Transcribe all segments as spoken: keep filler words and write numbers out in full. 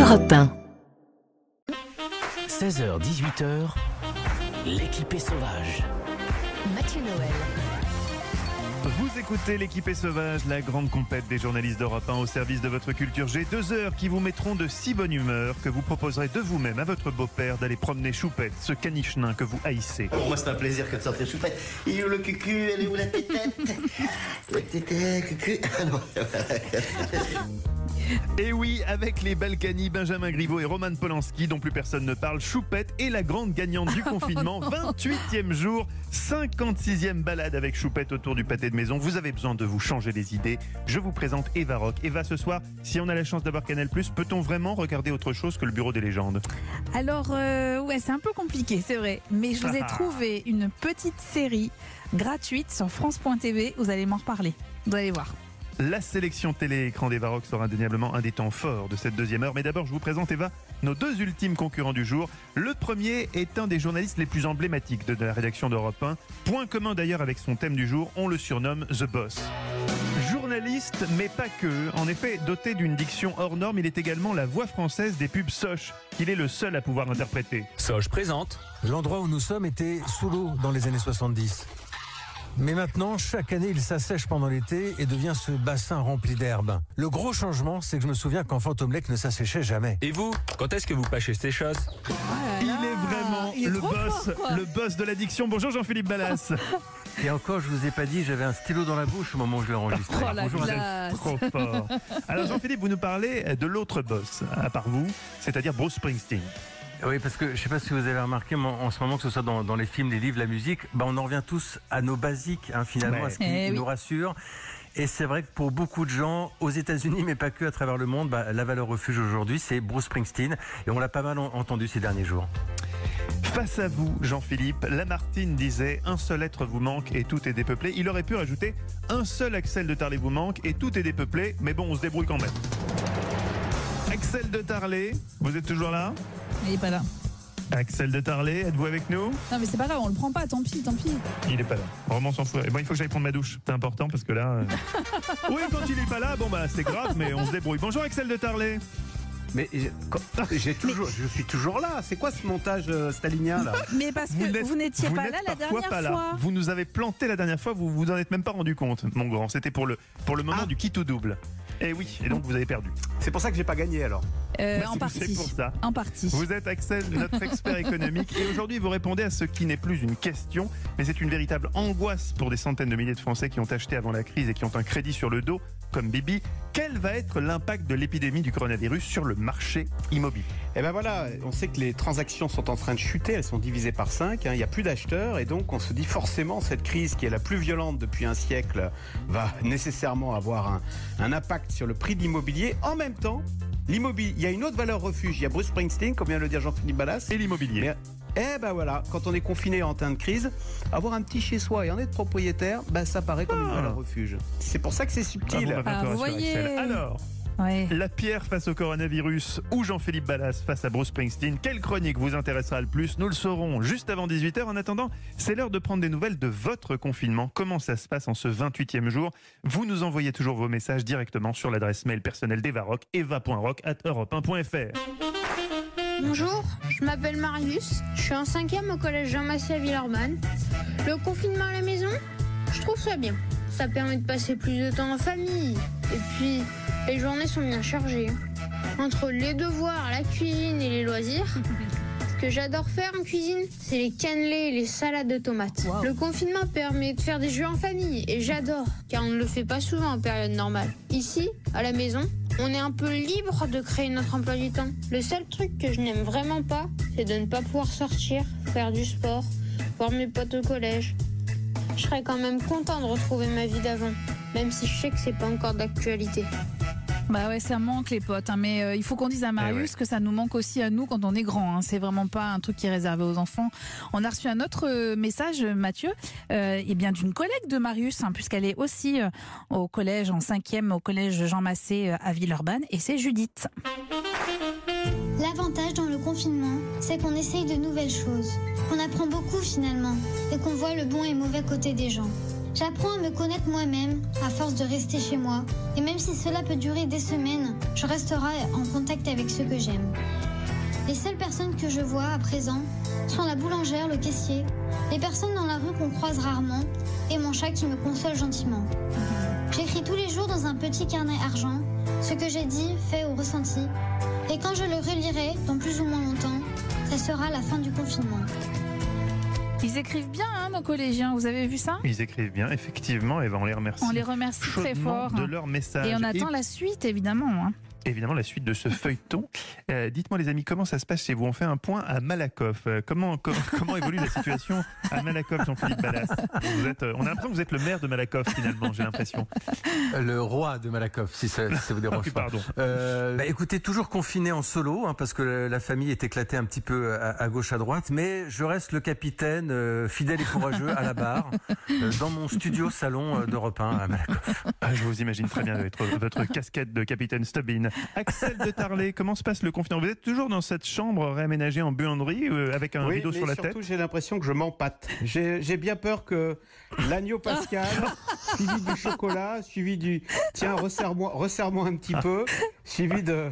Europe un. seize heures dix-huit heures, l'équipée sauvage. Mathieu Noël. Vous écoutez l'équipée sauvage, la grande compète des journalistes d'Europe un au service de votre culture G. Deux heures qui vous mettront de si bonne humeur que vous proposerez de vous-même à votre beau-père d'aller promener Choupette, ce caniche nain que vous haïssez. Pour moi, c'est un plaisir que de sortir Choupette. Il est où le cucu? Elle est où la tétette? La tétette, cucu. Ah non. Et oui, avec les Balkany, Benjamin Griveaux et Roman Polanski, dont plus personne ne parle, Choupette est la grande gagnante du confinement. vingt-huitième jour, cinquante-sixième balade avec Choupette autour du pâté de maison. Vous avez besoin de vous changer les idées. Je vous présente Eva Rock. Eva, ce soir, si on a la chance d'avoir Canal plus, peut-on vraiment regarder autre chose que le Bureau des légendes? Alors, euh, ouais, c'est un peu compliqué, c'est vrai. Mais je vous ai trouvé une petite série gratuite sur France point T V. Vous allez m'en reparler. Vous allez voir. La sélection télé-écran d'Eva Rock sera indéniablement un des temps forts de cette deuxième heure. Mais d'abord, je vous présente, Eva, nos deux ultimes concurrents du jour. Le premier est un des journalistes les plus emblématiques de la rédaction d'Europe un. Point commun d'ailleurs avec son thème du jour, on le surnomme The Boss. Journaliste, mais pas que. En effet, doté d'une diction hors norme, il est également la voix française des pubs Soch, qu'il est le seul à pouvoir interpréter. Soch présente. L'endroit où nous sommes était sous l'eau dans les années soixante-dix. Mais maintenant, chaque année, il s'assèche pendant l'été et devient ce bassin rempli d'herbe. Le gros changement, c'est que je me souviens qu'enfant Omelette ne s'asséchait jamais. Et vous, quand est-ce que vous pâchez ces choses? Il est vraiment il est le trop boss, fort, quoi. le boss de l'addiction. Bonjour Jean-Philippe Ballas. Et encore, je vous ai pas dit, j'avais un stylo dans la bouche au moment où je l'ai enregistré. Oh la Bonjour, madame. classe. Trop fort. Alors Jean-Philippe, vous nous parlez de l'autre boss, à part vous, c'est-à-dire Bruce Springsteen. Oui, parce que je ne sais pas si vous avez remarqué, mais en ce moment, que ce soit dans, dans les films, les livres, la musique, bah, on en revient tous à nos basiques, hein, finalement, Ouais. à ce qui Eh nous oui. rassure. Et c'est vrai que pour beaucoup de gens, aux États-Unis, mais pas que à travers le monde, bah, la valeur refuge aujourd'hui, c'est Bruce Springsteen. Et on l'a pas mal en- entendu ces derniers jours. Face à vous, Jean-Philippe, Lamartine disait « Un seul être vous manque et tout est dépeuplé ». Il aurait pu rajouter « Un seul Axel de Tarlet vous manque et tout est dépeuplé ». Mais bon, on se débrouille quand même. Axel de Tarlet, vous êtes toujours là? Il est pas là. Axel de Tarlet, êtes-vous avec nous? Non, mais c'est pas grave, on le prend pas, tant pis, tant pis. Il est pas là. Vraiment, on s'en fout. Et bon, il faut que j'aille prendre ma douche. C'est important parce que là... euh, oui, quand il est pas là, bon bah c'est grave, mais on se débrouille. Bonjour Axel de Tarlet. Mais j'ai- quand- j'ai toujours, je suis toujours là. C'est quoi ce montage euh, stalinien là? Mais parce que n'êtes- vous n'étiez vous pas n'êtes là la parfois dernière pas là. fois. Vous nous avez planté la dernière fois, vous vous en êtes même pas rendu compte, mon grand. C'était pour le, pour le moment Ah. du qui tout double. Et oui, et donc vous avez perdu. C'est pour ça que j'ai pas gagné alors. Euh, Bah, en c'est- partie. c'est pour ça. En partie. Vous êtes Axel, notre expert économique, et aujourd'hui vous répondez à ce qui n'est plus une question, mais c'est une véritable angoisse pour des centaines de milliers de Français qui ont acheté avant la crise et qui ont un crédit sur le dos, comme Bibi. Quel va être l'impact de l'épidémie du coronavirus sur le marché immobilier? Et ben voilà, on sait que les transactions sont en train de chuter, elles sont divisées par cinq, il n'y a plus d'acheteurs et donc on se dit forcément cette crise qui est la plus violente depuis un siècle va nécessairement avoir un, un impact sur le prix de l'immobilier. En même temps, l'immobilier, il y a une autre valeur refuge, il y a Bruce Springsteen, comme vient de le dire Jean-Philippe Ballas. Et l'immobilier. Mais, eh ben voilà, quand on est confiné en temps de crise, avoir un petit chez soi et en être propriétaire, ben ça paraît comme une Ah. valeur refuge. C'est pour ça que c'est subtil. Bravo, ma Ah, vous préparation, voyez. Axel. Alors, Ouais. la pierre face au coronavirus ou Jean-Philippe Ballas face à Bruce Springsteen, quelle chronique vous intéressera le plus? Nous le saurons juste avant dix-huit heures. En attendant, c'est l'heure de prendre des nouvelles de votre confinement. Comment ça se passe en ce vingt-huitième jour? Vous nous envoyez toujours vos messages directement sur l'adresse mail personnelle d'Eva Rock, eva point rock arobase europe un point f r. Bonjour, je m'appelle Marius, je suis en cinquième au collège Jean-Massy à Villeurbanne. Le confinement à la maison, je trouve ça bien. Ça permet de passer plus de temps en famille. Et puis, les journées sont bien chargées. Entre les devoirs, la cuisine et les loisirs, ce que j'adore faire en cuisine, c'est les cannelés et les salades de tomates. Wow. Le confinement permet de faire des jeux en famille et j'adore, car on ne le fait pas souvent en période normale. Ici, à la maison, on est un peu libre de créer notre emploi du temps. Le seul truc que je n'aime vraiment pas, c'est de ne pas pouvoir sortir, faire du sport, voir mes potes au collège. Je serais quand même content de retrouver ma vie d'avant, même si je sais que c'est pas encore d'actualité. Bah ouais, ça manque les potes, hein, mais euh, il faut qu'on dise à Marius ouais. que ça nous manque aussi à nous quand on est grand. Hein. C'est vraiment pas un truc qui est réservé aux enfants. On a reçu un autre euh, message, Mathieu, euh, et bien d'une collègue de Marius, hein, puisqu'elle est aussi euh, au collège en cinquième, au collège Jean Massé euh, à Villeurbanne, et c'est Judith. L'avantage dans le confinement, c'est qu'on essaye de nouvelles choses, qu'on apprend beaucoup finalement, et qu'on voit le bon et mauvais côté des gens. J'apprends à me connaître moi-même à force de rester chez moi. Et même si cela peut durer des semaines, je resterai en contact avec ceux que j'aime. Les seules personnes que je vois à présent sont la boulangère, le caissier, les personnes dans la rue qu'on croise rarement et mon chat qui me console gentiment. J'écris tous les jours dans un petit carnet argent ce que j'ai dit, fait ou ressenti. Et quand je le relirai dans plus ou moins longtemps, ça sera la fin du confinement. Ils écrivent bien, hein, nos collégiens, vous avez vu ça? Ils écrivent bien, effectivement, et on les remercie. On les remercie très chaudement fort. de leur message. Et on attend Et la suite, évidemment. Hein. évidemment la suite de ce feuilleton. Euh, dites-moi les amis, comment ça se passe chez vous? On fait un point à Malakoff. Euh, comment, co- comment évolue la situation à Malakoff, Jean-Philippe Ballas? Vous êtes, euh, on a l'impression que vous êtes le maire de Malakoff finalement, j'ai l'impression. Le roi de Malakoff, si ça, si ça vous dérange Ah oui, pas. pardon. Euh, bah, écoutez, toujours confiné en solo, hein, parce que la, la famille est éclatée un petit peu à, à gauche, à droite, mais je reste le capitaine, euh, fidèle et courageux à la barre, euh, dans mon studio salon euh, d'Europe un à Malakoff. Ah, je vous imagine très bien votre, votre casquette de capitaine Stubbin. Axel de Tarlet, comment se passe le confinement? Vous êtes toujours dans cette chambre réaménagée en buanderie euh, avec un oui, rideau mais sur la surtout, tête? j'ai l'impression que je m'empâte. J'ai j'ai bien peur que l'agneau pascal, suivi du chocolat, suivi du tiens, resserre-moi resserre-moi un petit peu, suivi de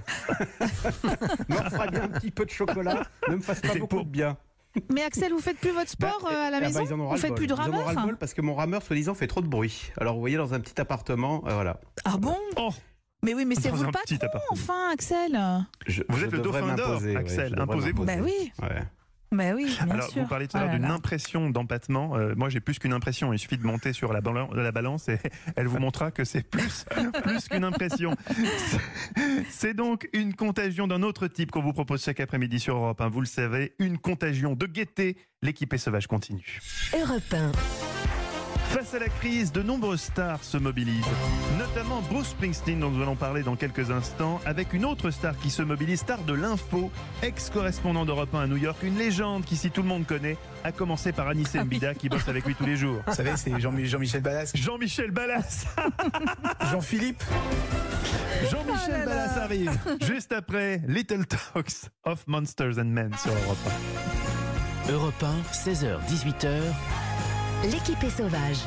me refera bien un petit peu de chocolat, ne me fasse pas C'est beaucoup pour- de bien. Mais Axel, vous faites plus votre sport Bah, euh, à la ah bah, maison? ils en ont Vous ras le faites bol. plus de Ils en ont rameur? ras le bol parce que mon rameur, soi-disant, fait trop de bruit. Alors, vous voyez, dans un petit appartement, euh, voilà. Ah bon? Oh, Mais oui, mais c'est Dans vous le un petit patron, appartement. enfin, Axel. Je- Vous je êtes le devrais dauphin d'or, m'imposer, ouais, Axel. je devrais Imposez-vous. Bah m'imposer. oui. Ouais. Bah oui, bien alors sûr. vous parliez tout à Oh l'heure là d'une là. impression d'empattement. Euh, moi j'ai plus qu'une impression, il suffit de monter sur la, balan- la balance et elle vous montrera que c'est plus, plus qu'une impression. C'est donc une contagion d'un autre type qu'on vous propose chaque après-midi sur Europe un. Vous le savez, une contagion de gaieté. L'équipe est sauvage continue. Europe un. Face à la crise, de nombreuses stars se mobilisent, notamment Bruce Springsteen dont nous allons parler dans quelques instants, avec une autre star qui se mobilise, star de l'info, ex-correspondant d'Europe un à New York, une légende qu'ici tout le monde connaît, à commencer par Anissé Mbida qui bosse avec lui tous les jours. Vous savez, c'est Jean- Jean-Michel Ballas. Jean-Michel Ballas Jean-Philippe. Jean-Michel Oh là là. Ballas arrive juste après Little Talks of Monsters and Men sur Europe un. Europe un, seize heures dix-huit heures. L'équipe est sauvage.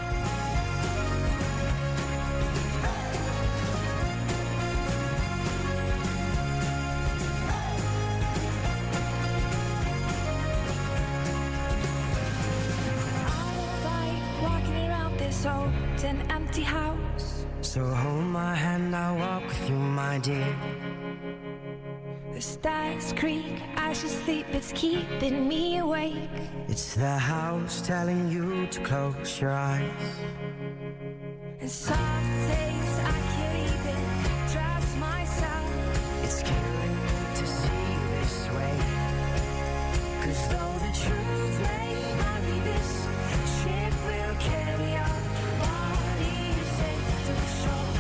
Walking around this old and empty house. So hold my hand, I'll walk with you, my dear. The stars creak as you sleep, it's keeping me awake. It's the house telling you to close your eyes. And some days I can't even trust myself. It's killing me to see you this way. 'Cause though the truth may not be this, ship will carry our bodies safe to shore.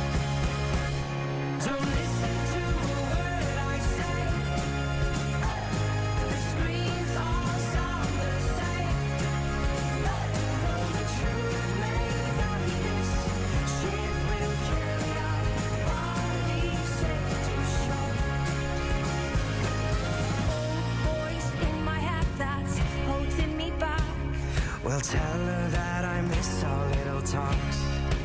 Don't listen to a word I say. The screams all sound the same. Though the truth may not be this, ship will carry our bodies safe to shore. Old voice in my head that's holding me back. Well, tell her that I miss our little talks.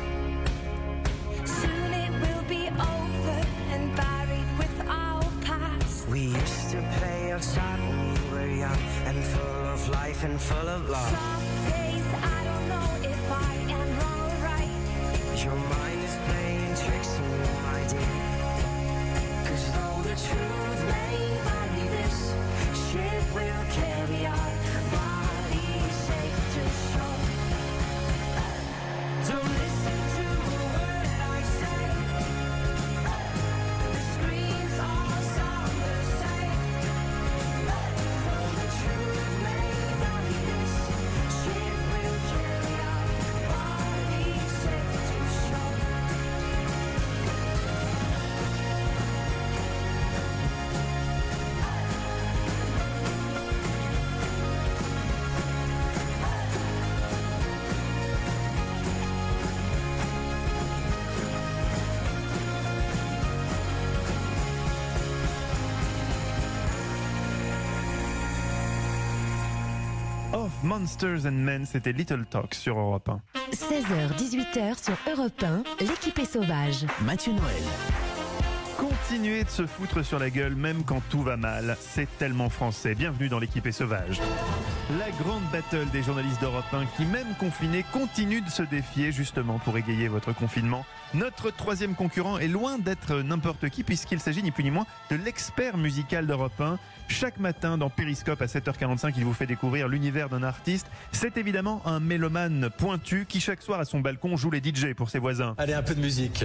Soon it will be over and buried with our past. We used to play outside when we were young and full of life and full of love. Some days I don't know if I am wrong or right. Your mind is playing tricks on you, my dear. 'Cause though the truth may not be this, ship will carry our bodies safe to shore. Don't listen to a word I say. The screams all sound the same. Though the truth may not be this, ship will carry our bodies safe to shore. Of Monsters and Men, c'était Little Talk sur Europe un. seize heures dix-huit heures sur Europe un, l'équipe est sauvage. Mathieu Noël. Continuer de se foutre sur la gueule même quand tout va mal, c'est tellement français. Bienvenue dans l'équipe est sauvage. La grande battle des journalistes d'Europe un qui, même confinés, continuent de se défier justement pour égayer votre confinement. Notre troisième concurrent est loin d'être n'importe qui puisqu'il s'agit ni plus ni moins de l'expert musical d'Europe un. Chaque matin dans Périscope à sept heures quarante-cinq, il vous fait découvrir l'univers d'un artiste. C'est évidemment un mélomane pointu qui chaque soir à son balcon joue les D J pour ses voisins. Allez, un peu de musique.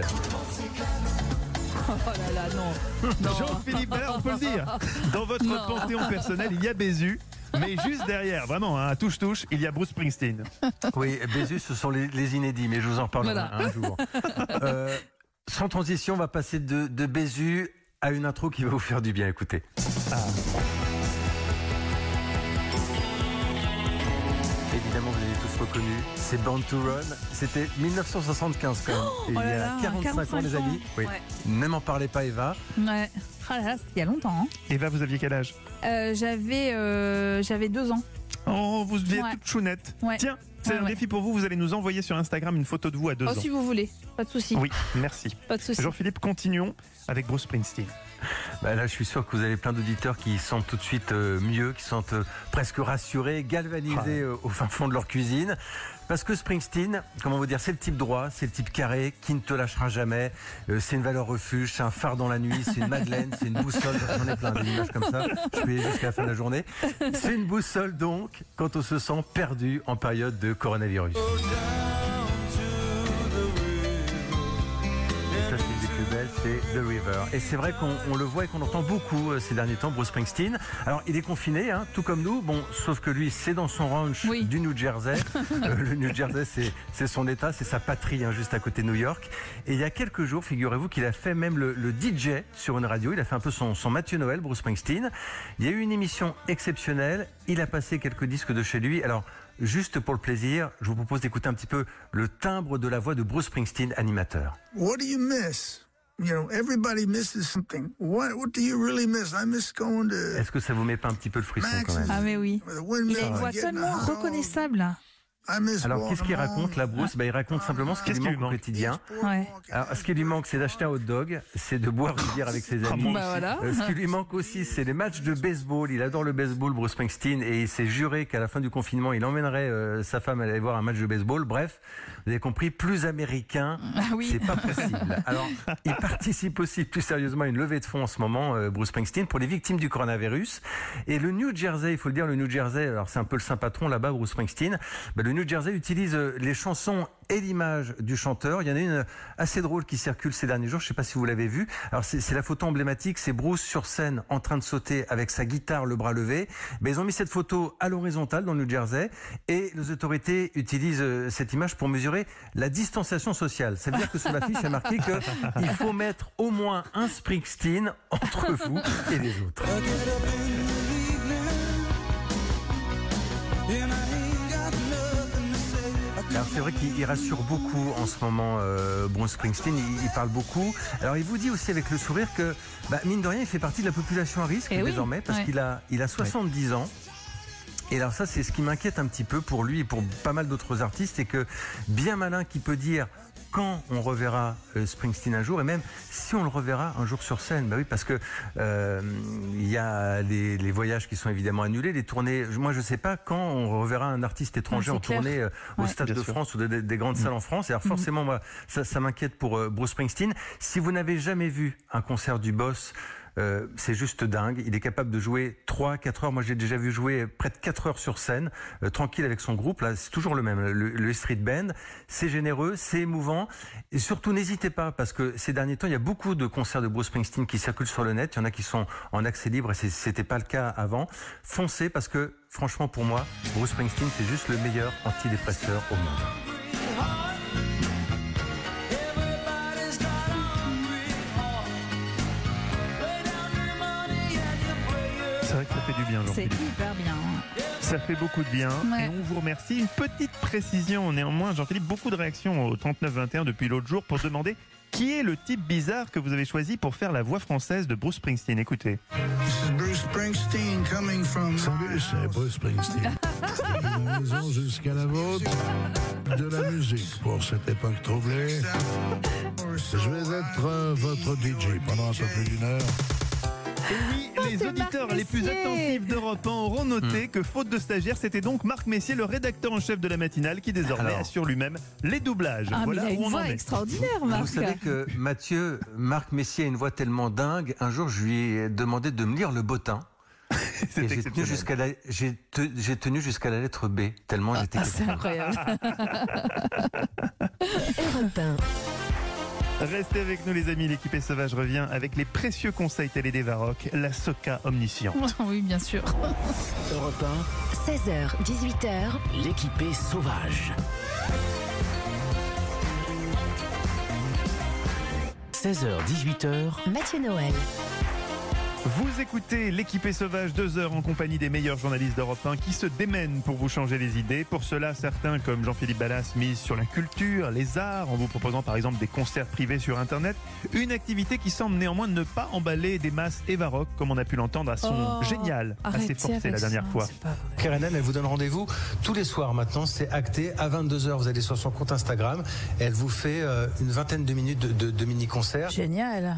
Oh là là, non. non. Jean-Philippe Ballard, on peut le dire. Dans votre Non. panthéon personnel, il y a Bézu. Mais juste derrière, vraiment, hein, touche-touche, il y a Bruce Springsteen. Oui, Bézus, ce sont les, les inédits, mais je vous en reparlerai Voilà. un jour. Euh, sans transition, on va passer de, de Bézu à une intro qui va vous faire du bien. Écoutez. Ah. Évidemment, vous avez tous reconnu, c'est Born to Run. C'était mille neuf cent soixante-quinze quand même. Et il oh y là a là, quarante-cinq ans, les amis. Oui. Ouais. Ne m'en parlez pas, Eva. Ouais. Ah là là, c'était il y a longtemps. Hein. Eva, vous aviez quel âge? Euh, j'avais, euh, j'avais deux ans. Oh, vous deviez Ouais. toute chounette. Ouais. Tiens, c'est Ouais, un ouais. défi pour vous. Vous allez nous envoyer sur Instagram une photo de vous à deux Oh, ans. si vous voulez, pas de souci. Oui, merci. Pas de souci. Jean-Philippe, continuons avec Bruce Springsteen. Bah là, je suis sûr que vous avez plein d'auditeurs qui sentent tout de suite euh, mieux, qui sentent euh, presque rassurés, galvanisés euh, au fin fond de leur cuisine. Parce que Springsteen, comment vous dire, c'est le type droit, c'est le type carré, qui ne te lâchera jamais. Euh, c'est une valeur refuge, c'est un phare dans la nuit, c'est une madeleine, c'est une boussole. J'en ai plein d'images comme ça. Je peux y aller jusqu'à la fin de la journée. C'est une boussole donc quand on se sent perdu en période de coronavirus. Ça, c'est une des plus belles, c'est The River. Et c'est vrai qu'on on le voit et qu'on entend beaucoup euh, ces derniers temps, Bruce Springsteen. Alors, il est confiné, hein, tout comme nous. Bon, sauf que lui, c'est dans son ranch Oui. du New Jersey. Euh, le New Jersey, c'est, c'est son état, c'est sa patrie, hein, juste à côté de New York. Et il y a quelques jours, figurez-vous qu'il a fait même le, le D J sur une radio. Il a fait un peu son, son Mathieu Noël, Bruce Springsteen. Il y a eu une émission exceptionnelle. Il a passé quelques disques de chez lui. Alors, juste pour le plaisir, je vous propose d'écouter un petit peu le timbre de la voix de Bruce Springsteen, animateur. What do you miss? You know, everybody misses something. What What do you really miss? I miss going to. Est-ce que ça vous met pas un petit peu le frisson quand même? Ah mais oui. with a windmill Il a une and voix getting tellement a hog. reconnaissable. I miss Alors, qu'est-ce qu'il walking raconte, home. là, Bruce? Bah, il raconte simplement ce qui Qu'est-ce lui qui lui manque au manque quotidien. Ouais. Alors, ce qui lui manque, c'est d'acheter un hot dog, c'est de boire une bière avec ses amis. Bah voilà. Euh, ce qui lui manque aussi, c'est les matchs de baseball. Il adore le baseball, Bruce Springsteen, et il s'est juré qu'à la fin du confinement, il emmènerait euh, sa femme à aller voir un match de baseball. Bref, vous avez compris, plus américain, Ah oui. c'est pas possible. Alors, il participe aussi plus sérieusement à une levée de fonds en ce moment, euh, Bruce Springsteen, pour les victimes du coronavirus. Et le New Jersey, il faut le dire, le New Jersey, alors c'est un peu le saint patron là-bas, Bruce Springsteen. Bah, le New Jersey utilise euh, les chansons et l'image du chanteur. Il y en a une assez drôle qui circule ces derniers jours. Je ne sais pas si vous l'avez vue. Alors c'est, c'est la photo emblématique. C'est Bruce sur scène en train de sauter avec sa guitare, le bras levé. Mais ils ont mis cette photo à l'horizontale dans le New Jersey et les autorités utilisent euh, cette image pour mesurer la distanciation sociale. Ça veut dire que sur l'affiche, il y a marqué qu'il faut mettre au moins un Springsteen entre vous et les autres. Alors c'est vrai qu'il il rassure beaucoup en ce moment, euh, Bruce Springsteen, il, il parle beaucoup. Alors il vous dit aussi avec le sourire que, bah, mine de rien, il fait partie de la population à risque Eh oui, désormais, parce ouais. qu'il a, il a soixante-dix ans. Et alors ça, c'est ce qui m'inquiète un petit peu pour lui et pour pas mal d'autres artistes, c'est que bien malin qui peut dire quand on reverra euh, Springsteen un jour, et même si on le reverra un jour sur scène. Bah oui, parce que euh, il y a les, les voyages qui sont évidemment annulés, les tournées. Moi, je sais pas quand on reverra un artiste étranger Ouais, en c'est clair. tournée euh, au Ouais. Stade Bien de sûr. France ou de- de- des grandes salles en France. Et alors forcément, moi, ça, ça m'inquiète pour euh, Bruce Springsteen. Si vous n'avez jamais vu un concert du Boss, Euh, c'est juste dingue. Il est capable de jouer trois, quatre heures. Moi, j'ai déjà vu jouer près de quatre heures sur scène, euh, tranquille avec son groupe. Là, c'est toujours le même, le, le Street Band. C'est généreux, c'est émouvant. Et surtout, n'hésitez pas, parce que ces derniers temps, il y a beaucoup de concerts de Bruce Springsteen qui circulent sur le net. Il y en a qui sont en accès libre et c'est- c'était pas le cas avant. Foncez, parce que, franchement, pour moi, Bruce Springsteen, c'est juste le meilleur antidépresseur au monde. C'est vrai que ça fait du bien, C'est Jean-Philippe. hyper bien. Ça fait beaucoup de bien Ouais. et on vous remercie. Une petite précision néanmoins, Jean-Philippe, beaucoup de réactions au trente-neuf vingt et un depuis l'autre jour pour se demander qui est le type bizarre que vous avez choisi pour faire la voix française de Bruce Springsteen. Écoutez. This is Bruce Springsteen coming from. Salut, c'est Bruce Springsteen. De la maison jusqu'à la vôtre, de la musique pour cette époque troublée. Je vais être euh, votre D J pendant un peu plus d'une heure. Et oui, les auditeurs les plus attentifs d'Europe un auront noté mmh. que faute de stagiaire, c'était donc Marc Messier, le rédacteur en chef de la matinale, qui désormais Alors. assure lui-même les doublages. Ah, voilà mais il a où une on voix en est. extraordinaire, Marc. Vous savez que Mathieu, Marc Messier a une voix tellement dingue, un jour je lui ai demandé de me lire le bottin. Et j'ai tenu jusqu'à la, j'ai te, j'ai tenu jusqu'à la lettre B, tellement j'étais... Ah, c'est incroyable. Europe un. Restez avec nous les amis, l'équipe Sauvage revient avec les précieux conseils télé des Varrock, la Soca omnisciente. Oui, bien sûr. Europe un, seize heures, dix-huit heures. l'équipée sauvage. seize heures, dix-huit heures. Mathieu Noël. Vous écoutez l'équipée Sauvage, deux heures en compagnie des meilleurs journalistes d'Europe un qui se démènent pour vous changer les idées. Pour cela, certains comme Jean-Philippe Ballas misent sur la culture, les arts, en vous proposant par exemple des concerts privés sur Internet. Une activité qui semble néanmoins ne pas emballer des masses et Varrock, comme on a pu l'entendre à son Oh, génial, assez forcé la dernière ça, fois. Kerenan, elle vous donne rendez-vous tous les soirs maintenant, c'est acté. À vingt-deux heures, vous allez sur son compte Instagram. Elle vous fait euh, une vingtaine de minutes de, de, de mini-concerts. Génial.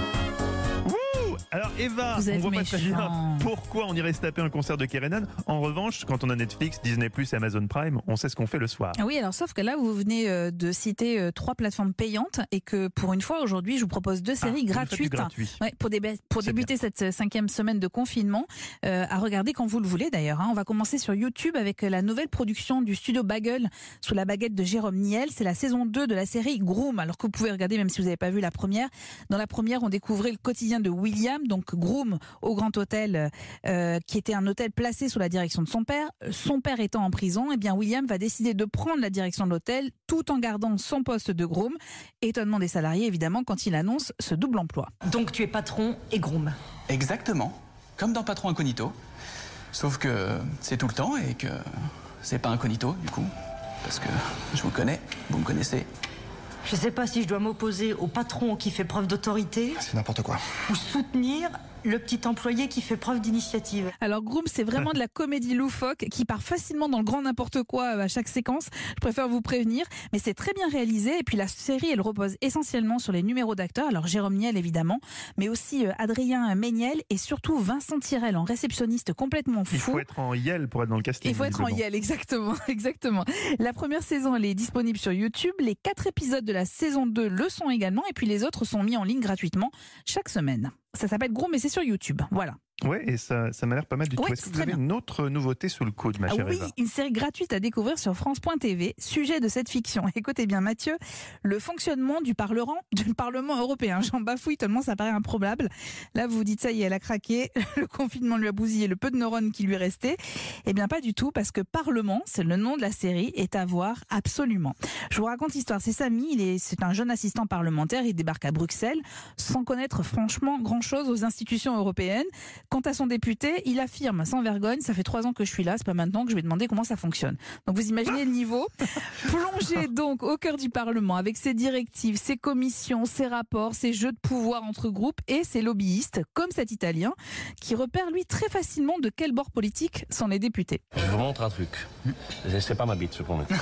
Alors Eva, Vous on êtes voit pas très bien méchant. pourquoi on irait se taper un concert de Kerenan. En revanche, quand on a Netflix, Disney plus, et Amazon Prime, on sait ce qu'on fait le soir. Ah oui, alors sauf que là, vous venez euh, de citer euh, trois plateformes payantes et que pour une fois, aujourd'hui, je vous propose deux séries Ah, vous faites du gratuites gratuit. Ouais, pour, déba- pour C'est débuter cette euh, cinquième semaine de confinement, euh, à regarder quand vous le voulez d'ailleurs. Hein. On va commencer sur YouTube avec euh, la nouvelle production du studio Bagel sous la baguette de Jérôme Niel. C'est la saison deux de la série Groom, alors que vous pouvez regarder même si vous n'avez pas vu la première. Dans la première, on découvrait le quotidien de William, donc Groom au Grand Hôtel, euh, qui était un hôtel placé sous la direction de son père. Son père étant en prison, eh bien William va décider de prendre la direction de l'hôtel tout en gardant son poste de groom. Étonnement des salariés évidemment quand il annonce ce double emploi. Donc tu es patron et groom. Exactement, comme dans Patron Incognito. Sauf que c'est tout le temps et que c'est pas incognito du coup. Parce que je vous connais, vous me connaissez. Je sais pas si je dois m'opposer au patron qui fait preuve d'autorité C'est n'importe quoi. ou soutenir le petit employé qui fait preuve d'initiative. Alors Groom, c'est vraiment de la comédie loufoque qui part facilement dans le grand n'importe quoi à chaque séquence. Je préfère vous prévenir, mais c'est très bien réalisé. Et puis la série, elle repose essentiellement sur les numéros d'acteurs. Alors Jérôme Niel évidemment, mais aussi Adrien Méniel et surtout Vincent Tirel en réceptionniste complètement fou. Il faut être en Yel pour être dans le casting. Il faut être en visiblement. Yel, exactement, exactement. La première saison, elle est disponible sur YouTube. Les quatre épisodes de la saison deux le sont également. Et puis les autres sont mis en ligne gratuitement chaque semaine. Ça s'appelle Groom, mais c'est sur YouTube. Voilà. Ouais, et ça, ça m'a l'air pas mal du Ouais, tout. Est-ce que c'est vous très avez bien. une autre nouveauté sous le coude, ma Ah chère oui, Eva? une série gratuite à découvrir sur France point T V, sujet de cette fiction. Écoutez bien Mathieu, le fonctionnement du Parlement, du Parlement européen. J'en bafouille tellement ça paraît improbable. Là vous vous dites ça y est, elle a craqué, le confinement lui a bousillé le peu de neurones qui lui restait. Eh bien pas du tout, parce que Parlement, c'est le nom de la série, est à voir absolument. Je vous raconte l'histoire, c'est Samy, il est, c'est un jeune assistant parlementaire, il débarque à Bruxelles sans connaître franchement grand chose aux institutions européennes. Quant à son député, il affirme sans vergogne, ça fait trois ans que je suis là, c'est pas maintenant que je vais demander comment ça fonctionne. Donc vous imaginez le niveau. Plongé donc au cœur du Parlement avec ses directives, ses commissions, ses rapports, ses jeux de pouvoir entre groupes et ses lobbyistes, comme cet Italien, qui repère lui très facilement de quel bord politique sont les députés. Je vous montre un truc. Je sais pas ma bite, je promets.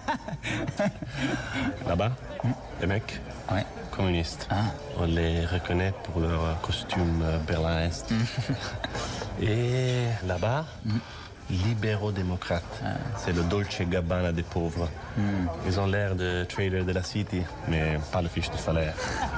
Là-bas, les mecs, communistes. On les reconnaît pour leur costume euh, Berlin-Est. Et là-bas, libéraux démocrates. C'est le Dolce Gabbana des pauvres. Ils ont l'air de traders de la City, mais pas de fiche de salaire.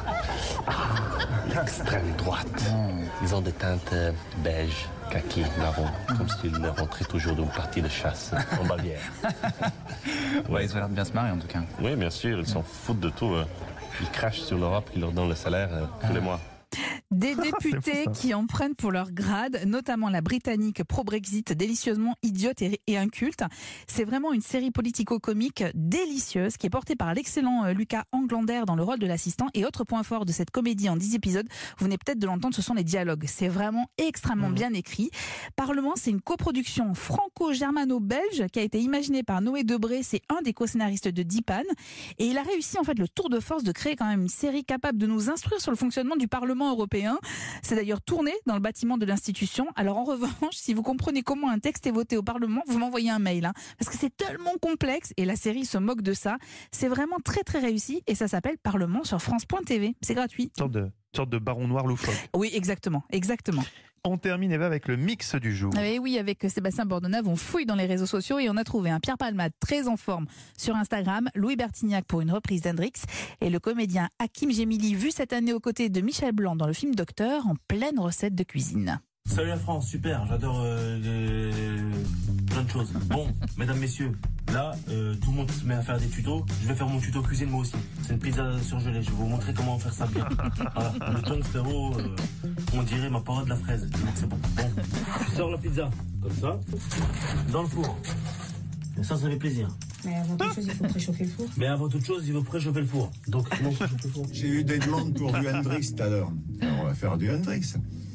L'extrême droite. Ils ont des teintes euh, beige, kaki, marron, comme s'ils rentraient toujours d'une partie de chasse en Bavière. Ouais, ils ont l'air de bien se marrer en tout cas. Oui, bien sûr, ils s'en foutent de tout. euh. Ils crachent sur l'Europe qui leur donne le salaire euh, tous les mois. Des députés qui en prennent pour leur grade, notamment la britannique pro-Brexit, délicieusement idiote et, et inculte. C'est vraiment une série politico-comique délicieuse qui est portée par l'excellent euh, Lucas Anglander dans le rôle de l'assistant. Et autre point fort de cette comédie en dix épisodes, vous venez peut-être de l'entendre, ce sont les dialogues. C'est vraiment extrêmement mmh. bien écrit. Parlement, c'est une coproduction franco-germano-belge qui a été imaginée par Noé Debré, c'est un des co-scénaristes de Dipan. Et il a réussi en fait le tour de force de créer quand même une série capable de nous instruire sur le fonctionnement du Parlement européen. et un. C'est d'ailleurs tourné dans le bâtiment de l'institution. Alors en revanche, si vous comprenez comment un texte est voté au Parlement, vous m'envoyez un mail. Hein, parce que c'est tellement complexe et la série se moque de ça. C'est vraiment très très réussi et ça s'appelle Parlement sur France point T V. C'est gratuit. Une sorte de, une sorte de baron noir loufoque. Oui, exactement, exactement. On termine, Eva, avec le mix du jour. Et oui, avec Sébastien Bordenave, on fouille dans les réseaux sociaux et on a trouvé un Pierre Palmade très en forme sur Instagram, Louis Bertignac pour une reprise d'Hendrix et le comédien Hakim Gemili vu cette année aux côtés de Michel Blanc dans le film Docteur en pleine recette de cuisine. Salut la France, super, j'adore euh, les... plein de choses. Bon, mesdames, messieurs, là, euh, tout le monde se met à faire des tutos. Je vais faire mon tuto cuisine moi aussi. C'est une pizza surgelée, je vais vous montrer comment faire ça bien. Voilà, le thon, frérot, euh, on dirait ma parole de la fraise. Donc c'est bon. Bon, tu sors la pizza, comme ça, dans le four. Et ça, ça fait plaisir. Mais avant toute chose, il faut préchauffer le four. Mais avant toute chose, il faut préchauffer le four. Donc, comment on préchauffe le four? J'ai eu des demandes pour du Hendrix tout à l'heure. Alors, on va faire du Hendrix.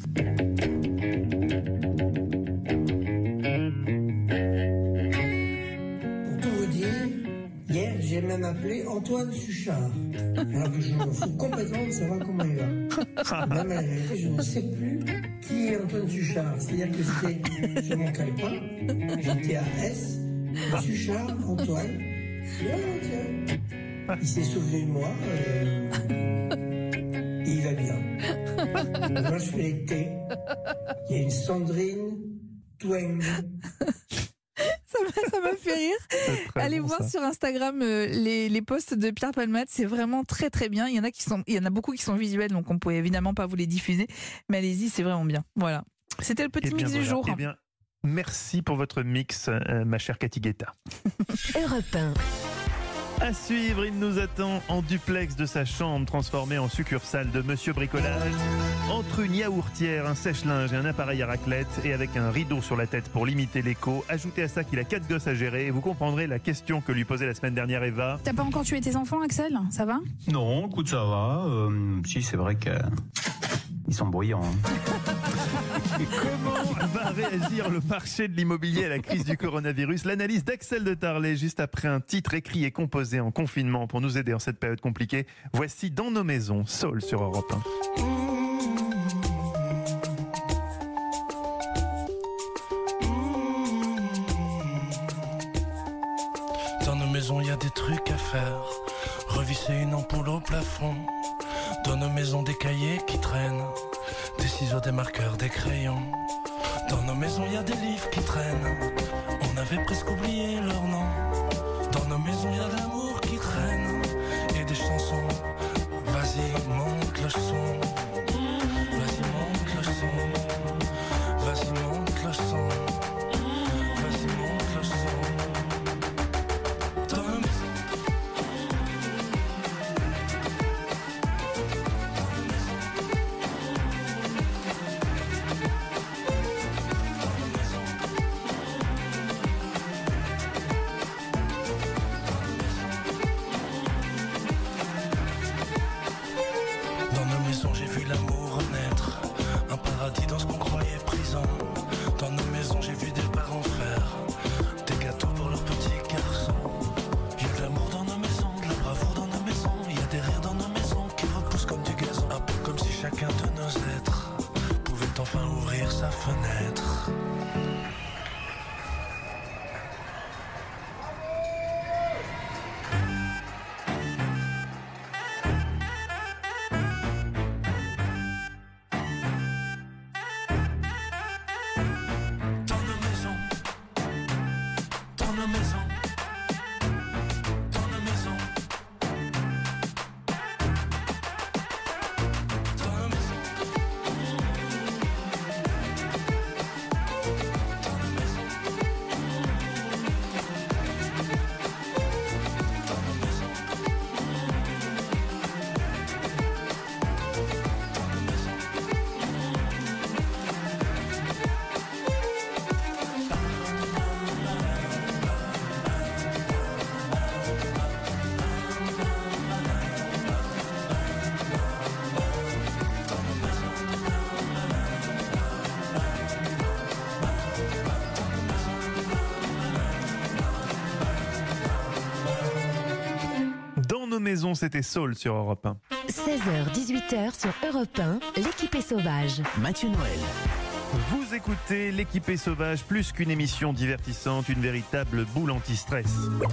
Pour tout vous dire, hier, j'ai même appelé Antoine Suchard. Alors que je me fous complètement de savoir comment il va. Même à la réalité, je ne sais plus qui est Antoine Suchard. C'est-à-dire que c'était, je m'en cale pas, j'étais à S, Suchard, Antoine. Ah, tiens. Il s'est souvenu de moi. Euh, et il va bien. Moi, je fais les thés. Il y a une Sandrine Tweng. Ça m'a, ça m'a fait rire. Allez bon, voir ça. sur Instagram euh, les, les posts de Pierre Palmade, c'est vraiment très très bien. Il y en a qui sont, il y en a beaucoup qui sont visuels, donc on peut évidemment pas vous les diffuser, mais allez-y, c'est vraiment bien. Voilà. C'était le petit Eh bien, mix du voilà. jour. Eh bien, merci pour votre mix, euh, ma chère Cathy Guetta. Europe un. À suivre, il nous attend en duplex de sa chambre transformée en succursale de Monsieur Bricolage, entre une yaourtière, un sèche-linge et un appareil à raclette, et avec un rideau sur la tête pour limiter l'écho. Ajoutez à ça qu'il a quatre gosses à gérer et vous comprendrez la question que lui posait la semaine dernière Eva. T'as pas encore tué tes enfants, Axel? Ça va? Non, écoute, ça va. Euh, si, c'est vrai que ils sont bruyants. hein. Comment va réagir le marché de l'immobilier à la crise du coronavirus? L'analyse d'Axel de Tarlet juste après un titre écrit et composé en confinement pour nous aider en cette période compliquée. Voici Dans nos maisons, Saul sur Europe un. Dans nos maisons, il y a des trucs à faire. Revisser une ampoule au plafond. Dans nos maisons, des cahiers qui traînent. Des ciseaux, des marqueurs, des crayons. Dans nos maisons, il y a des livres qui traînent. On avait presque oublié leur nom. Dans nos maisons, il y a de l'amour qui traîne. Et des chansons. Vas-y, monte le son. Vas-y, monte le son. Vas-y, monte le son. Vas-y, monte le son. Dans nos maisons. Dans nos maisons, j'ai vu l'amour renaître. Un paradis dans ce qu'on croyait prison. Dans nos maisons, j'ai vu des parents faire des gâteaux pour leurs petits garçons. Il y a de l'amour dans nos maisons, de la bravoure dans nos maisons. Il y a des rires dans nos maisons qui repoussent comme du gazon. Un peu comme si chacun de nos êtres pouvait enfin ouvrir sa fenêtre. Dans nos maisons, dans nos maisons, dans nos maisons, dans nos maisons, dans nos maisons. Dans nos maisons, c'était Saul sur Europe un. seize heures dix-huit heures sur Europe un, l'équipe est sauvage. Mathieu Noël. Vous écoutez l'équipée sauvage, plus qu'une émission divertissante, une véritable boule anti-stress.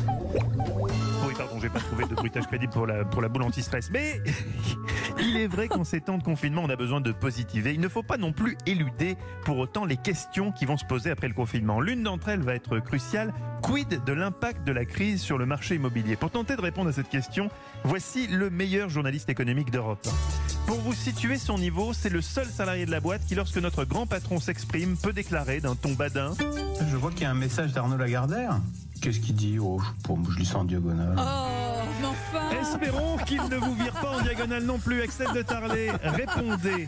Oui, pardon, j'ai pas trouvé de bruitage crédible pour la, pour la boule anti-stress. Mais il est vrai qu'en ces temps de confinement, on a besoin de positiver. Il ne faut pas non plus éluder pour autant les questions qui vont se poser après le confinement. L'une d'entre elles va être cruciale. Quid de l'impact de la crise sur le marché immobilier? Pour tenter de répondre à cette question, voici le meilleur journaliste économique d'Europe. Pour vous situer son niveau, c'est le seul salarié de la boîte qui, lorsque notre grand patron s'exprime, peut déclarer d'un ton badin. Je vois qu'il y a un message d'Arnaud Lagardère. Qu'est-ce qu'il dit? Oh, je, je lis ça en diagonale. Oh, mais enfin. Espérons qu'il ne vous vire pas en diagonale non plus. Axel de Tarlet, répondez.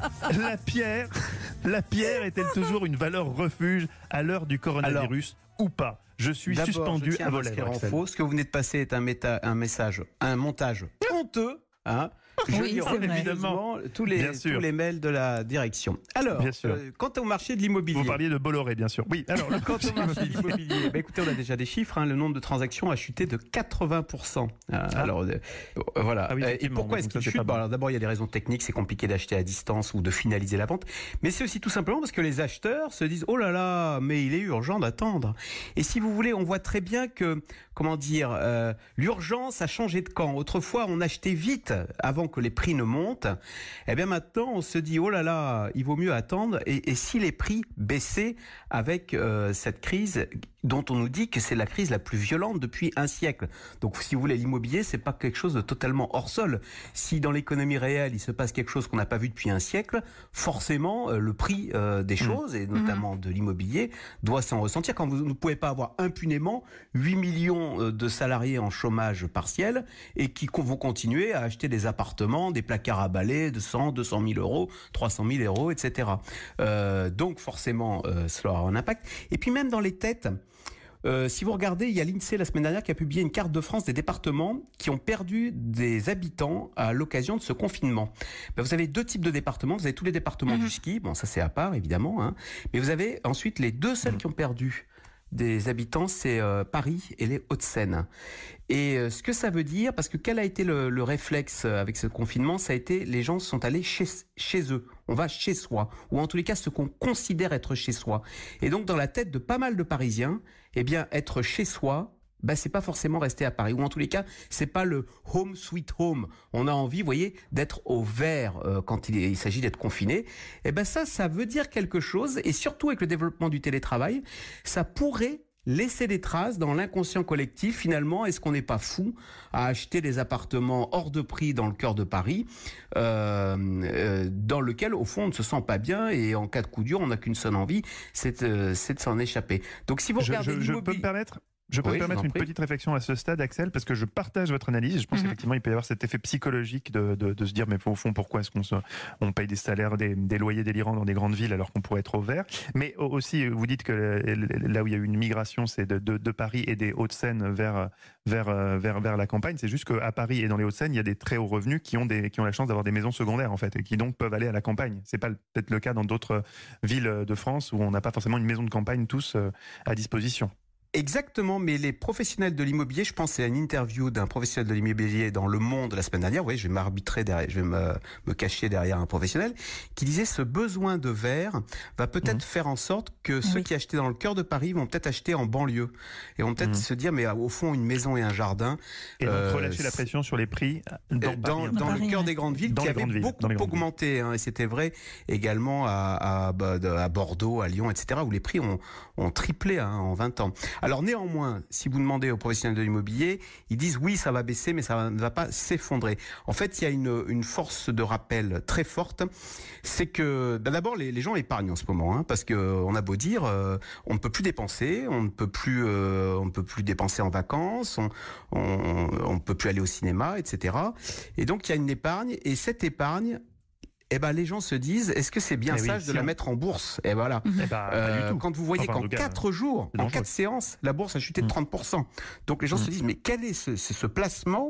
La pierre, la pierre est-elle toujours une valeur refuge à l'heure du coronavirus? Alors, ou pas? Je suis D'abord, suspendu je tiens à vos à lèvres. en faux. Ce que vous venez de passer est un, méta, un message, un montage honteux. Hein, je oui, lis évidemment tous les, tous les mails de la direction. Alors, euh, quant au marché de l'immobilier. Vous parliez de Bolloré, bien sûr. Oui, alors, le quant au marché de l'immobilier, bah, écoutez, on a déjà des chiffres. Hein, le nombre de transactions a chuté de quatre-vingts pour cent. Euh, ah. Alors, euh, voilà. Ah oui, et pourquoi est-ce qu'il chute? Bon, alors, d'abord, il y a des raisons techniques. C'est compliqué d'acheter à distance ou de finaliser la vente. Mais c'est aussi tout simplement parce que les acheteurs se disent, oh là là, mais il est urgent d'attendre. Et si vous voulez, on voit très bien que, comment dire, euh, l'urgence a changé de camp. Autrefois, on achetait vite avant que les prix ne montent. Eh bien maintenant, on se dit, oh là là, il vaut mieux attendre. Et, et si les prix baissaient avec euh, cette crise dont on nous dit que c'est la crise la plus violente depuis un siècle. Donc si vous voulez, l'immobilier, c'est pas quelque chose de totalement hors sol. Si dans l'économie réelle, il se passe quelque chose qu'on n'a pas vu depuis un siècle, forcément, euh, le prix euh, des choses, et notamment de l'immobilier, doit s'en ressentir. Quand vous ne pouvez pas avoir impunément huit millions de salariés en chômage partiel et qui vont continuer à acheter des appartements, des placards à balai de cent, deux cent mille euros, trois cent mille euros, et cetera. Euh, donc forcément, euh, cela aura un impact. Et puis même dans les têtes, Euh, si vous regardez, il y a l'INSEE la semaine dernière qui a publié une carte de France des départements qui ont perdu des habitants à l'occasion de ce confinement. Ben, vous avez deux types de départements. Vous avez tous les départements mmh. du ski. Bon, ça c'est à part évidemment. Hein. Mais vous avez ensuite les deux seuls mmh. qui ont perdu des habitants, c'est euh, Paris et les Hauts-de-Seine. Et euh, ce que ça veut dire, parce que quel a été le, le réflexe avec ce confinement, ça a été les gens sont allés chez, chez eux. On va chez soi, ou en tous les cas ce qu'on considère être chez soi. Et donc dans la tête de pas mal de Parisiens, eh bien être chez soi, bah, c'est pas forcément rester à Paris, ou en tous les cas, c'est pas le home sweet home. On a envie, vous voyez, d'être au vert euh, quand il, il s'agit d'être confiné. Et ben ça, ça veut dire quelque chose, et surtout avec le développement du télétravail, ça pourrait laisser des traces dans l'inconscient collectif. Finalement, est-ce qu'on n'est pas fou à acheter des appartements hors de prix dans le cœur de Paris, euh, euh, dans lequel, au fond, on ne se sent pas bien, et en cas de coup dur, on n'a qu'une seule envie, c'est, euh, c'est de s'en échapper. Donc, si vous regardez je, je, je peux me permettre Je peux oui, me permettre une petite réflexion à ce stade, Axel, parce que je partage votre analyse. Je pense mmh. effectivement il peut y avoir cet effet psychologique de, de, de se dire, mais au fond, pourquoi est-ce qu'on se, on paye des salaires, des, des loyers délirants dans des grandes villes alors qu'on pourrait être au vert? Mais aussi, vous dites que là où il y a eu une migration, c'est de, de, de Paris et des Hauts-de-Seine vers, vers, vers, vers la campagne. C'est juste qu'à Paris et dans les Hauts-de-Seine, il y a des très hauts revenus qui ont, des, qui ont la chance d'avoir des maisons secondaires, en fait, et qui donc peuvent aller à la campagne. C'est pas peut-être le cas dans d'autres villes de France où on n'a pas forcément une maison de campagne tous à disposition. Exactement, mais les professionnels de l'immobilier, je pense, c'est une interview d'un professionnel de l'immobilier dans Le Monde la semaine dernière. Oui, je vais m'arbitrer derrière, je vais me, me cacher derrière un professionnel qui disait ce besoin de verre va peut-être mmh. faire en sorte que ceux oui. qui achetaient dans le cœur de Paris vont peut-être acheter en banlieue et vont peut-être mmh. se dire, mais au fond, une maison et un jardin. Et donc euh, relâcher la pression sur les prix dans, dans, Paris, dans Paris, le cœur ouais. des grandes villes dans qui avaient villes, beaucoup augmenté. Hein, et c'était vrai également à, à, à Bordeaux, à Lyon, et cetera, où les prix ont, ont triplé hein, en vingt ans. Alors néanmoins, si vous demandez aux professionnels de l'immobilier, ils disent oui, ça va baisser, mais ça ne va pas s'effondrer. En fait, il y a une, une force de rappel très forte, c'est que ben d'abord les, les gens épargnent en ce moment, hein, parce que on a beau dire, euh, on ne peut plus dépenser, on ne peut plus, euh, on ne peut plus dépenser en vacances, on, on, on peut plus aller au cinéma, et cetera. Et donc il y a une épargne, et cette épargne, eh ben, les gens se disent, est-ce que c'est bien eh sage oui, de la on... mettre en bourse? Et voilà. Mmh. Eh ben, euh, quand vous voyez enfin, qu'en quatre jours, en quatre séances, la bourse a chuté de trente pour cent. Donc les gens mmh. se disent, mais quel est ce, c'est ce placement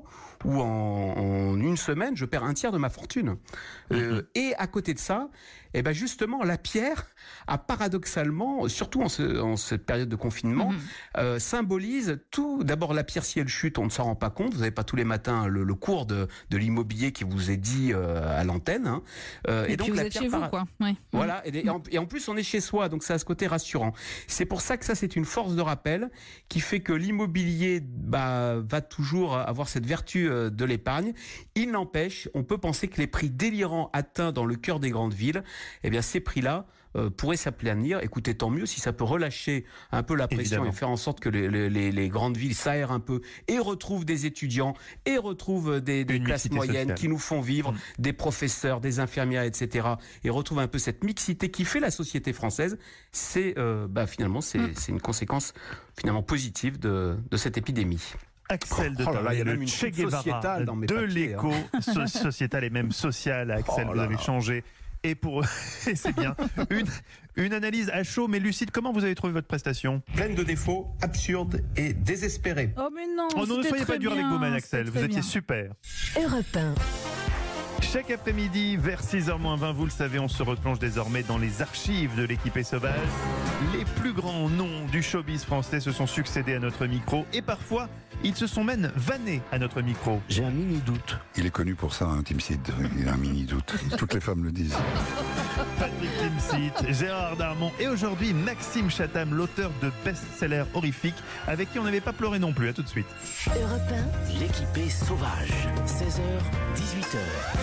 où en, en une semaine, je perds un tiers de ma fortune. Euh, et à côté de ça, eh ben justement, la pierre a paradoxalement, surtout en, ce, en cette période de confinement, mmh. euh, symbolise tout. D'abord, la pierre, si elle chute, on ne s'en rend pas compte. Vous n'avez pas tous les matins le, le cours de, de l'immobilier qui vous est dit euh, à l'antenne. Hein. Euh, et, et donc, puis vous la êtes pierre chez para... vous, quoi. Oui. Voilà. Mmh. Et, et, en, et en plus, on est chez soi, donc ça a ce côté rassurant. C'est pour ça que ça, c'est une force de rappel qui fait que l'immobilier bah, va toujours avoir cette vertu euh, de l'épargne. Il n'empêche, on peut penser que les prix délirants atteints dans le cœur des grandes villes, eh bien, ces prix-là euh, pourraient s'aplanir. Écoutez, tant mieux si ça peut relâcher un peu la pression Évidemment. et faire en sorte que les, les, les grandes villes s'aèrent un peu et retrouvent des étudiants et retrouvent des, des classes moyennes sociale. qui nous font vivre, mmh. des professeurs, des infirmières, et cetera. Et retrouvent un peu cette mixité qui fait la société française. C'est euh, bah, finalement c'est, mmh. c'est une conséquence finalement positive de, de cette épidémie. Axel de Tarlet, oh le Che Guevara de l'écho hein. sociétal et même social. Axel, oh vous avez changé. Et pour et c'est bien. Une, une analyse à chaud mais lucide. Comment vous avez trouvé votre prestation? Pleine de défauts, absurde et désespérée. Oh mais non. Oh non, ne soyez pas dur bien, avec vous, man, Axel. Vous étiez bien. super. Europe un. Chaque après-midi, vers six heures moins vingt, vous le savez, on se replonge désormais dans les archives de l'équipée sauvage. Les plus grands noms du showbiz français se sont succédés à notre micro et parfois, ils se sont même vannés à notre micro. J'ai un mini-doute. Il est connu pour ça, hein, Tim Sid. Il a un mini-doute. Toutes les femmes le disent. Patrick Timsit, Gérard Darmon et aujourd'hui Maxime Chatham, l'auteur de best-sellers horrifiques, avec qui on n'avait pas pleuré non plus. À tout de suite. Europe un, l'équipée sauvage, seize heures, dix-huit heures.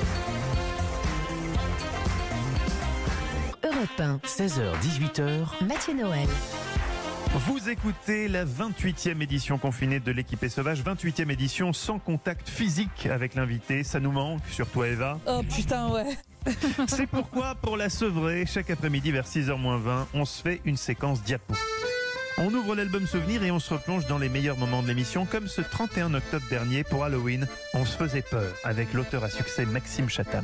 Europe un, seize heures, dix-huit heures. Mathieu Noël. Vous écoutez la vingt-huitième édition confinée de l'équipée sauvage, vingt-huitième édition sans contact physique avec l'invité. Ça nous manque, surtout Eva. Oh putain, ouais. C'est pourquoi, pour la sevrer, chaque après-midi vers six heures moins vingt, on se fait une séquence diapo. On ouvre l'album souvenir et on se replonge dans les meilleurs moments de l'émission, comme ce trente et un octobre dernier pour Halloween. On se faisait peur avec l'auteur à succès Maxime Chatham.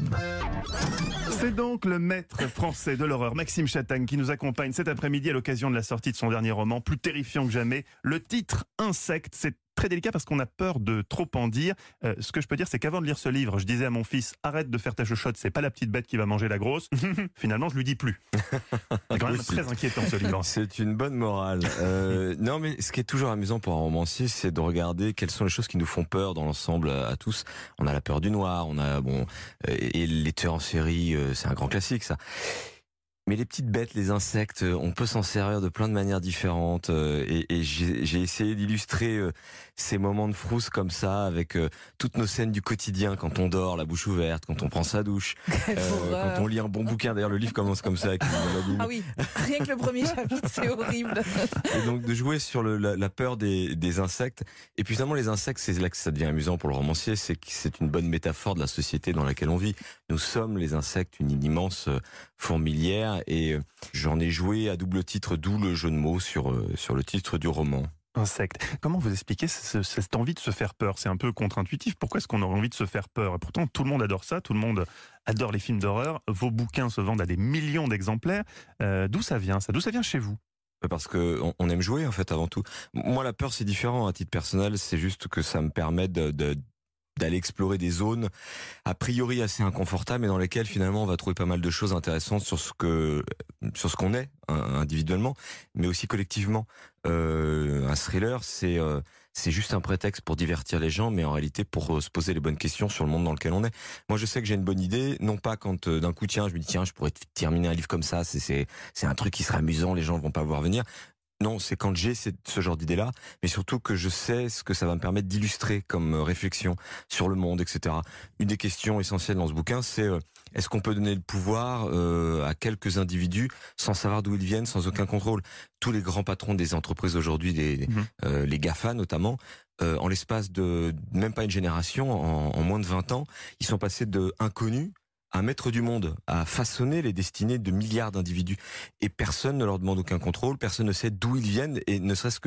C'est donc le maître français de l'horreur Maxime Chatham qui nous accompagne cet après-midi à l'occasion de la sortie de son dernier roman, plus terrifiant que jamais. Le titre Insecte, c'est très délicat parce qu'on a peur de trop en dire. Euh, ce que je peux dire, c'est qu'avant de lire ce livre, je disais à mon fils, arrête de faire ta chochotte, c'est pas la petite bête qui va manger la grosse. Finalement, je lui dis plus. C'est quand même très inquiétant ce livre. C'est une bonne morale. Euh, non, mais ce qui est toujours amusant pour un romancier, c'est de regarder quelles sont les choses qui nous font peur dans l'ensemble à, à tous. On a la peur du noir, on a bon, et, et les tueurs en série, euh, c'est un grand classique ça. Mais les petites bêtes, les insectes, on peut s'en servir de plein de manières différentes. Et, et j'ai, j'ai essayé d'illustrer ces moments de frousse comme ça avec toutes nos scènes du quotidien, quand on dort, la bouche ouverte, quand on prend sa douche, euh, quand on lit un bon bouquin. D'ailleurs, le livre commence comme ça. Avec une ah oui, rien que le premier chapitre, c'est horrible. Et donc de jouer sur le, la, la peur des, des insectes. Et puis finalement, les insectes, c'est là que ça devient amusant pour le romancier, c'est que c'est une bonne métaphore de la société dans laquelle on vit. Nous sommes les insectes, une immense fourmilière. Et j'en ai joué à double titre, d'où le jeu de mots sur, sur le titre du roman. Insecte. Comment vous expliquez ce, cette envie de se faire peur? C'est un peu contre-intuitif. Pourquoi est-ce qu'on aurait envie de se faire peur? Et pourtant, tout le monde adore ça. Tout le monde adore les films d'horreur. Vos bouquins se vendent à des millions d'exemplaires. Euh, d'où ça vient ça? D'où ça vient chez vous? Parce que on, on aime jouer, en fait, avant tout. Moi, la peur, c'est différent. À titre personnel, c'est juste que ça me permet de... de d'aller explorer des zones a priori assez inconfortables mais dans lesquelles finalement on va trouver pas mal de choses intéressantes sur ce que sur ce qu'on est individuellement mais aussi collectivement. Euh, un thriller c'est euh, c'est juste un prétexte pour divertir les gens mais en réalité pour se poser les bonnes questions sur le monde dans lequel on est. Moi je sais que j'ai une bonne idée, non pas quand euh, d'un coup tiens je me dis tiens je pourrais terminer un livre comme ça, c'est c'est c'est un truc qui serait amusant, les gens vont pas voir venir. Non, c'est quand j'ai ce genre d'idée-là, mais surtout que je sais ce que ça va me permettre d'illustrer comme réflexion sur le monde, et cetera. Une des questions essentielles dans ce bouquin, c'est euh, est-ce qu'on peut donner le pouvoir euh, à quelques individus sans savoir d'où ils viennent, sans aucun contrôle? Tous les grands patrons des entreprises aujourd'hui, les, mmh. euh, les GAFA notamment, euh, en l'espace de même pas une génération, en, en moins de vingt ans, ils sont passés de inconnus à maître du monde, à façonner les destinées de milliards d'individus. Et personne ne leur demande aucun contrôle, personne ne sait d'où ils viennent, et ne serait-ce que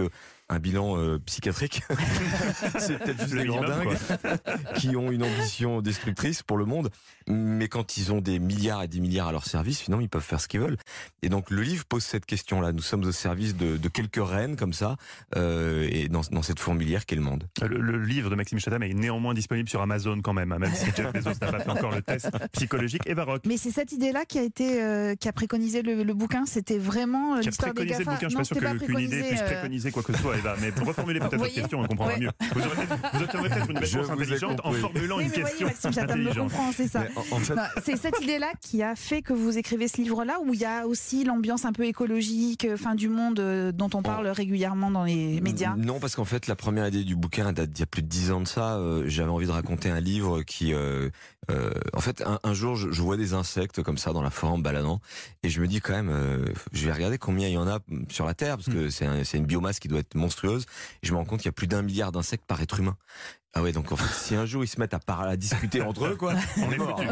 un bilan euh, psychiatrique. C'est peut-être juste Le des grands minimum, dingues qui ont une ambition destructrice pour le monde, mais quand ils ont des milliards et des milliards à leur service, finalement, ils peuvent faire ce qu'ils veulent. Et donc, le livre pose cette question-là. Nous sommes au service de, de quelques reines comme ça, euh, et dans, dans cette fourmilière qu'est le monde. Le, le livre de Maxime Chatham est néanmoins disponible sur Amazon quand même, hein, même si Jeff Bezos n'a pas fait encore le test psychologique. Eva Rock. Mais c'est cette idée-là qui a été, euh, qui a préconisé le, le bouquin. C'était vraiment euh, Qui a l'histoire des préconisé le GAFA. bouquin, je Non, suis pas c'était sûr que- qu'une idée préconisé, puisse euh, préconiser quoi que ce soit, Eva. Mais pour reformuler peut-être Vous votre voyez question, on comprendra Ouais. mieux. Vous aurez peut-être- vous obtiendrez peut-être une Je réponse vous ai intelligente en compris. formulant Oui, une mais voyez, question Maxime Chatham le intelligente. comprend, c'est ça. Mais en- en fait- Non, c'est cette idée-là qui a fait que vous écrivez ce livre-là, où il y a aussi l'ambiance un peu écologique, euh, fin du monde, euh, dont on parle régulièrement dans les médias. Non, parce qu'en fait, la première idée du bouquin elle date d'il y a plus de dix ans de ça. Euh, J'avais envie de raconter un livre qui, euh, euh, en fait, un, un jour, je, je vois des insectes comme ça dans la forêt en me baladant, et je me dis quand même, euh, je vais regarder combien il y en a sur la Terre, parce que c'est un, c'est une biomasse qui doit être monstrueuse. Et je me rends compte qu'il y a plus d'un milliard d'insectes par être humain. Ah ouais, donc en fait, si un jour ils se mettent à, par à discuter entre eux, quoi, on est mort.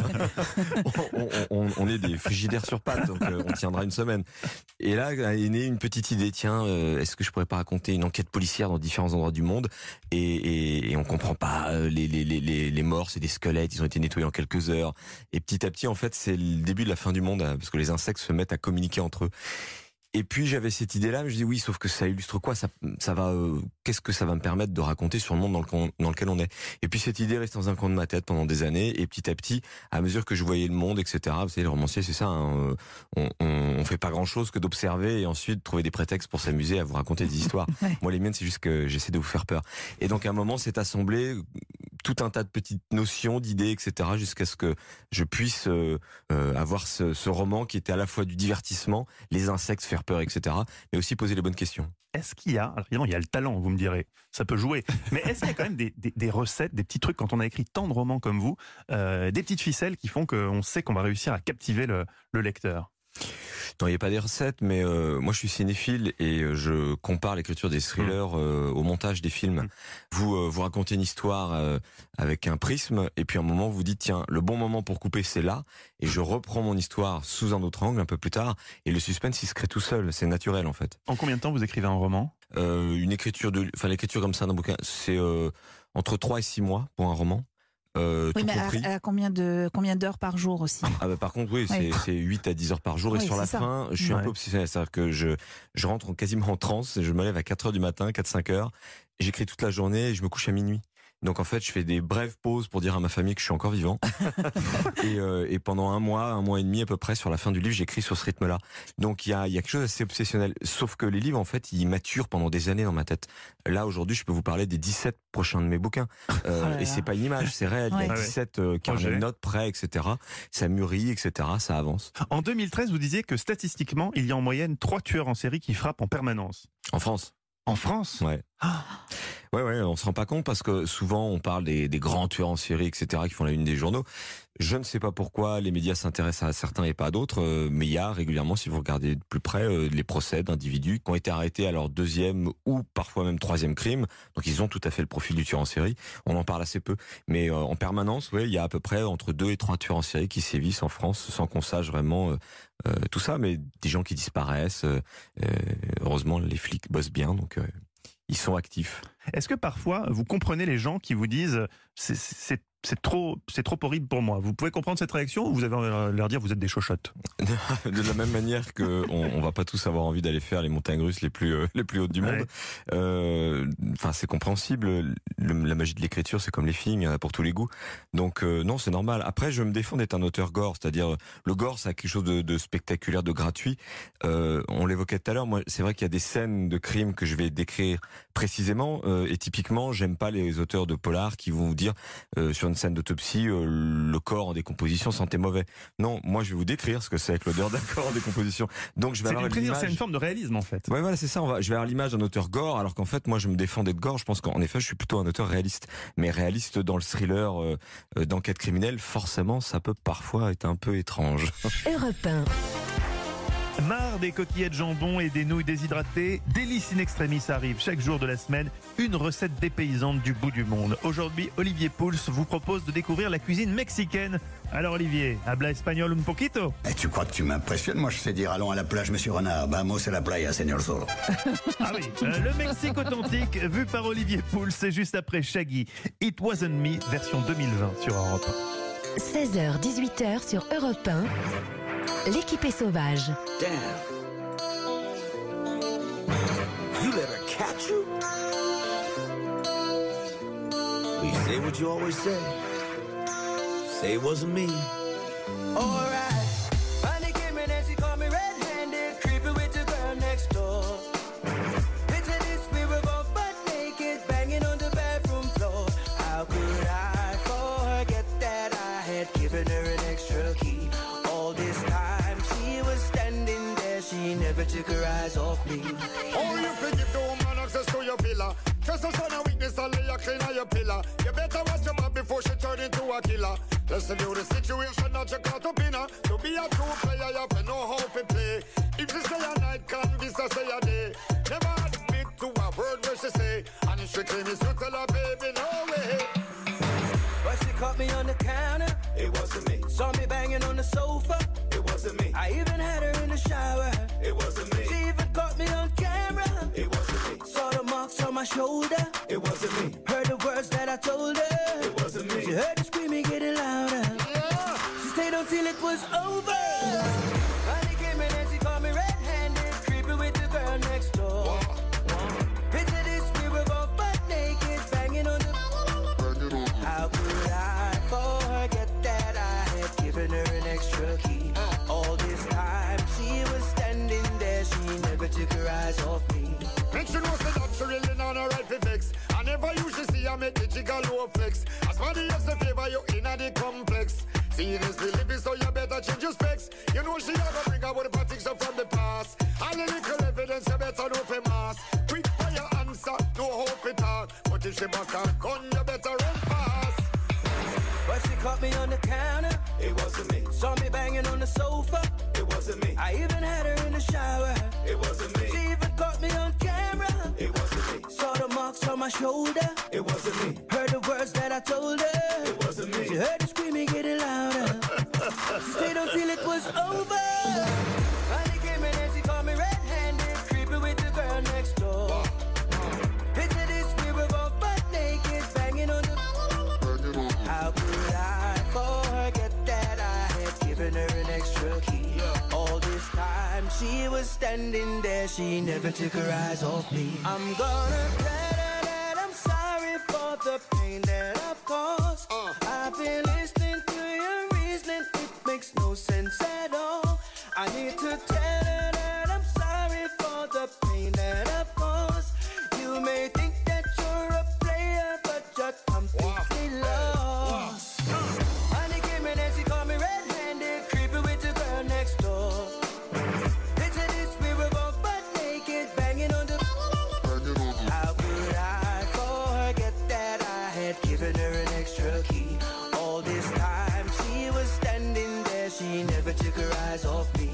on, on, on, on est des frigidaires sur pattes, donc euh, on tiendra une semaine. Et là est née une petite idée, tiens, euh, est-ce que je pourrais pas raconter une enquête policière dans différents endroits du monde, et, et, et on comprend pas, euh, les, les, les, les, les morts, c'est des squelettes, ils ont été nettoyés en quelques heures. Et petit à petit, en fait, c'est le début de la fin du monde, euh, parce que les insectes se mettent à communiquer entre eux. Et puis j'avais cette idée-là, mais je dis oui, sauf que ça illustre quoi, ça, ça va, euh, qu'est-ce que ça va me permettre de raconter sur le monde dans, le, dans lequel on est. Et puis cette idée reste dans un coin de ma tête pendant des années, et petit à petit, à mesure que je voyais le monde, et cetera. Vous savez, le romancier, c'est ça, hein, on, on, on fait pas grand-chose que d'observer et ensuite trouver des prétextes pour s'amuser à vous raconter des histoires. Moi, les miennes, c'est juste que j'essaie de vous faire peur. Et donc à un moment, c'est assemblé tout un tas de petites notions, d'idées, et cetera, jusqu'à ce que je puisse euh, euh, avoir ce, ce roman qui était à la fois du divertissement, les insectes, faire peur, et cetera, mais aussi poser les bonnes questions. Est-ce qu'il y a, alors évidemment il y a le talent, vous me direz, ça peut jouer, mais est-ce qu'il y a quand même des, des, des recettes, des petits trucs quand on a écrit tant de romans comme vous, euh, des petites ficelles qui font qu'on sait qu'on va réussir à captiver le, le lecteur? Non, il n'y a pas des recettes, mais euh, moi je suis cinéphile et euh, je compare l'écriture des thrillers euh, au montage des films. Mmh. Vous euh, vous racontez une histoire euh, avec un prisme, et puis à un moment vous dites tiens, le bon moment pour couper c'est là, et je reprends mon histoire sous un autre angle un peu plus tard, et le suspense il se crée tout seul, c'est naturel en fait. En combien de temps vous écrivez un roman? euh, Une écriture de, enfin l'écriture comme ça d'un bouquin, c'est euh, entre trois et six mois pour un roman. Euh, oui, tout mais compris. à, à combien de combien d'heures par jour aussi? Ah bah par contre oui, c'est, oui. c'est huit à dix heures par jour, oui, et sur la ça. fin, je suis ouais. un peu obsessionnel, c'est-à-dire que je je rentre en, quasiment en transe, et je me lève à quatre heures du matin, quatre cinq heures, et j'écris toute la journée et je me couche à minuit. Donc en fait, je fais des brèves pauses pour dire à ma famille que je suis encore vivant. et, euh, et pendant un mois, un mois et demi à peu près, sur la fin du livre, j'écris sur ce rythme-là. Donc il y a, il y a quelque chose d'assez obsessionnel. Sauf que les livres, en fait, ils maturent pendant des années dans ma tête. Là, aujourd'hui, je peux vous parler des dix-sept prochains de mes bouquins. Euh, oh là là. Et c'est pas une image, c'est réel. Ouais. Il y a Ah ouais. dix-sept euh, carnets de notes prêts, et cetera. Ça mûrit, et cetera. Ça avance. En deux mille treize, vous disiez que statistiquement, il y a en moyenne trois tueurs en série qui frappent en permanence. En France. En France? Ouais. Ouais, ouais, on se rend pas compte parce que souvent on parle des, des grands tueurs en série, et cetera, qui font la une des journaux. Je ne sais pas pourquoi les médias s'intéressent à certains et pas à d'autres, euh, mais il y a régulièrement, si vous regardez de plus près, euh, les procès d'individus qui ont été arrêtés à leur deuxième ou parfois même troisième crime. Donc ils ont tout à fait le profil du tueur en série. On en parle assez peu, mais euh, en permanence, ouais, il y a à peu près entre deux et trois tueurs en série qui sévissent en France sans qu'on sache vraiment euh, euh, tout ça, mais des gens qui disparaissent. Euh, euh, heureusement, les flics bossent bien, donc euh, ils sont actifs. Est-ce que parfois vous comprenez les gens qui vous disent c'est, c'est, c'est trop, c'est trop horrible pour moi? Vous pouvez comprendre cette réaction, ou vous avez envie de leur dire vous êtes des chochottes? De la même manière que on, on va pas tous avoir envie d'aller faire les montagnes russes les plus euh, les plus hautes du monde. Enfin, ouais. euh, c'est compréhensible. Le, la magie de l'écriture, c'est comme les films, il y en a pour tous les goûts. Donc euh, non, c'est normal. Après, je me défends d'être un auteur gore, c'est-à-dire le gore, ça a quelque chose de, de spectaculaire, de gratuit. Euh, on l'évoquait tout à l'heure. Moi, c'est vrai qu'il y a des scènes de crimes que je vais décrire précisément. Euh, et typiquement, j'aime pas les auteurs de polar qui vont vous dire euh, sur une scène d'autopsie, euh, le corps en décomposition sentait mauvais. Non, moi je vais vous décrire ce que c'est avec l'odeur d'un corps en décomposition. Donc je vais c'est, avoir une, l'image... c'est une forme de réalisme en fait. Ouais, voilà, c'est ça. On va, je vais avoir l'image d'un auteur gore, alors qu'en fait, moi je me défends d'être gore. Je pense qu'en effet, je suis plutôt un auteur réaliste. Mais réaliste dans le thriller euh, d'enquête criminelle, forcément, ça peut parfois être un peu étrange. Europe un. Marre des coquillettes jambon et des nouilles déshydratées, Délice in Extremis arrive chaque jour de la semaine, une recette dépaysante du bout du monde. Aujourd'hui, Olivier Pouls vous propose de découvrir la cuisine mexicaine. Alors Olivier, habla espagnol un poquito? Et tu crois que tu m'impressionnes? Moi je sais dire allons à la plage monsieur Renard, vamos a la playa señor Zorro. Ah oui, euh, le Mexique authentique vu par Olivier Pouls, c'est juste après Shaggy. It Wasn't Me, version deux mille vingt sur Europe un. seize heures dix-huit heures sur Europe un. L'équipée sauvage. Damn. You let her catch you? Will you say what you always say? Say it wasn't me. Alright. Honey came in and she caught me red-handed, creeping with the girl next door. Picture this, we were both butt naked, banging on the bathroom floor. How could I forget that I had given her an extra key? All this time she was standing there, she never took her eyes off me. Oh, you forgive the woman access to your villa. Trust us on a weakness and lay a clean on your pillar. You better watch your mouth before she turn into a killer. Let's review the situation, not your caught up in her. To be a true player, you have to know how to play. If she say a night, can be so say a day. Never admit to a word where she say. And if she claim it's you, tell her, baby, no way. But she caught me on the counter. It wasn't me. Saw me banging on the sofa. It wasn't me. I even had her in the shower. It wasn't me. She even caught me on camera. It wasn't me. Saw the marks on my shoulder. It wasn't me. Heard the words that I told her. It wasn't me. She heard the screaming getting louder. Yeah. She stayed until it was over. Honey came in and she caught me red-handed, creeping with the girl next door. Picture this, we were both butt naked, banging on the. How could I forget that I had given her an extra key? All this time she was standing there, she never took her eyes off me. Make sure you know that she really not a right for fix. I never usually see her make the jiggle low flex. As somebody else to favor you in the complex. Seriously living, so you better change your specs. You know she ever bring out the politics up from the past. All the little evidence you better know for mass. Quick for your answer, no hope it talk. But if she back her gun, you better run fast. But she caught me on the counter. It wasn't me. Saw me banging on the sofa. It wasn't me. I even had her in the shower. It wasn't me. She even caught me on camera. It wasn't me. Saw the marks on my shoulder. It wasn't me. Heard the words that I told her. It wasn't me. She heard the screaming getting louder. She stayed until it was over. Honey came in and she caught me red-handed, creeping with the girl next door. Picture this, we were both butt naked, banging on the. How could I forget that I had given her an extra key? All this time she was standing there, she never took her eyes off me. I'm gonna tell her that I'm sorry for the pain that I've caused. Uh. I've been listening to your reasoning, it makes no sense at all. I need to tell her that I'm sorry for the pain that I've caused. You may think that you're a player, but you're completely lost. Honey came in and she caught me red-handed, creeping with the girl next door. Picture this, we were both butt naked, banging on the. How could I forget that I had given her an extra key? All this time she was standing there, she never took her eyes off me.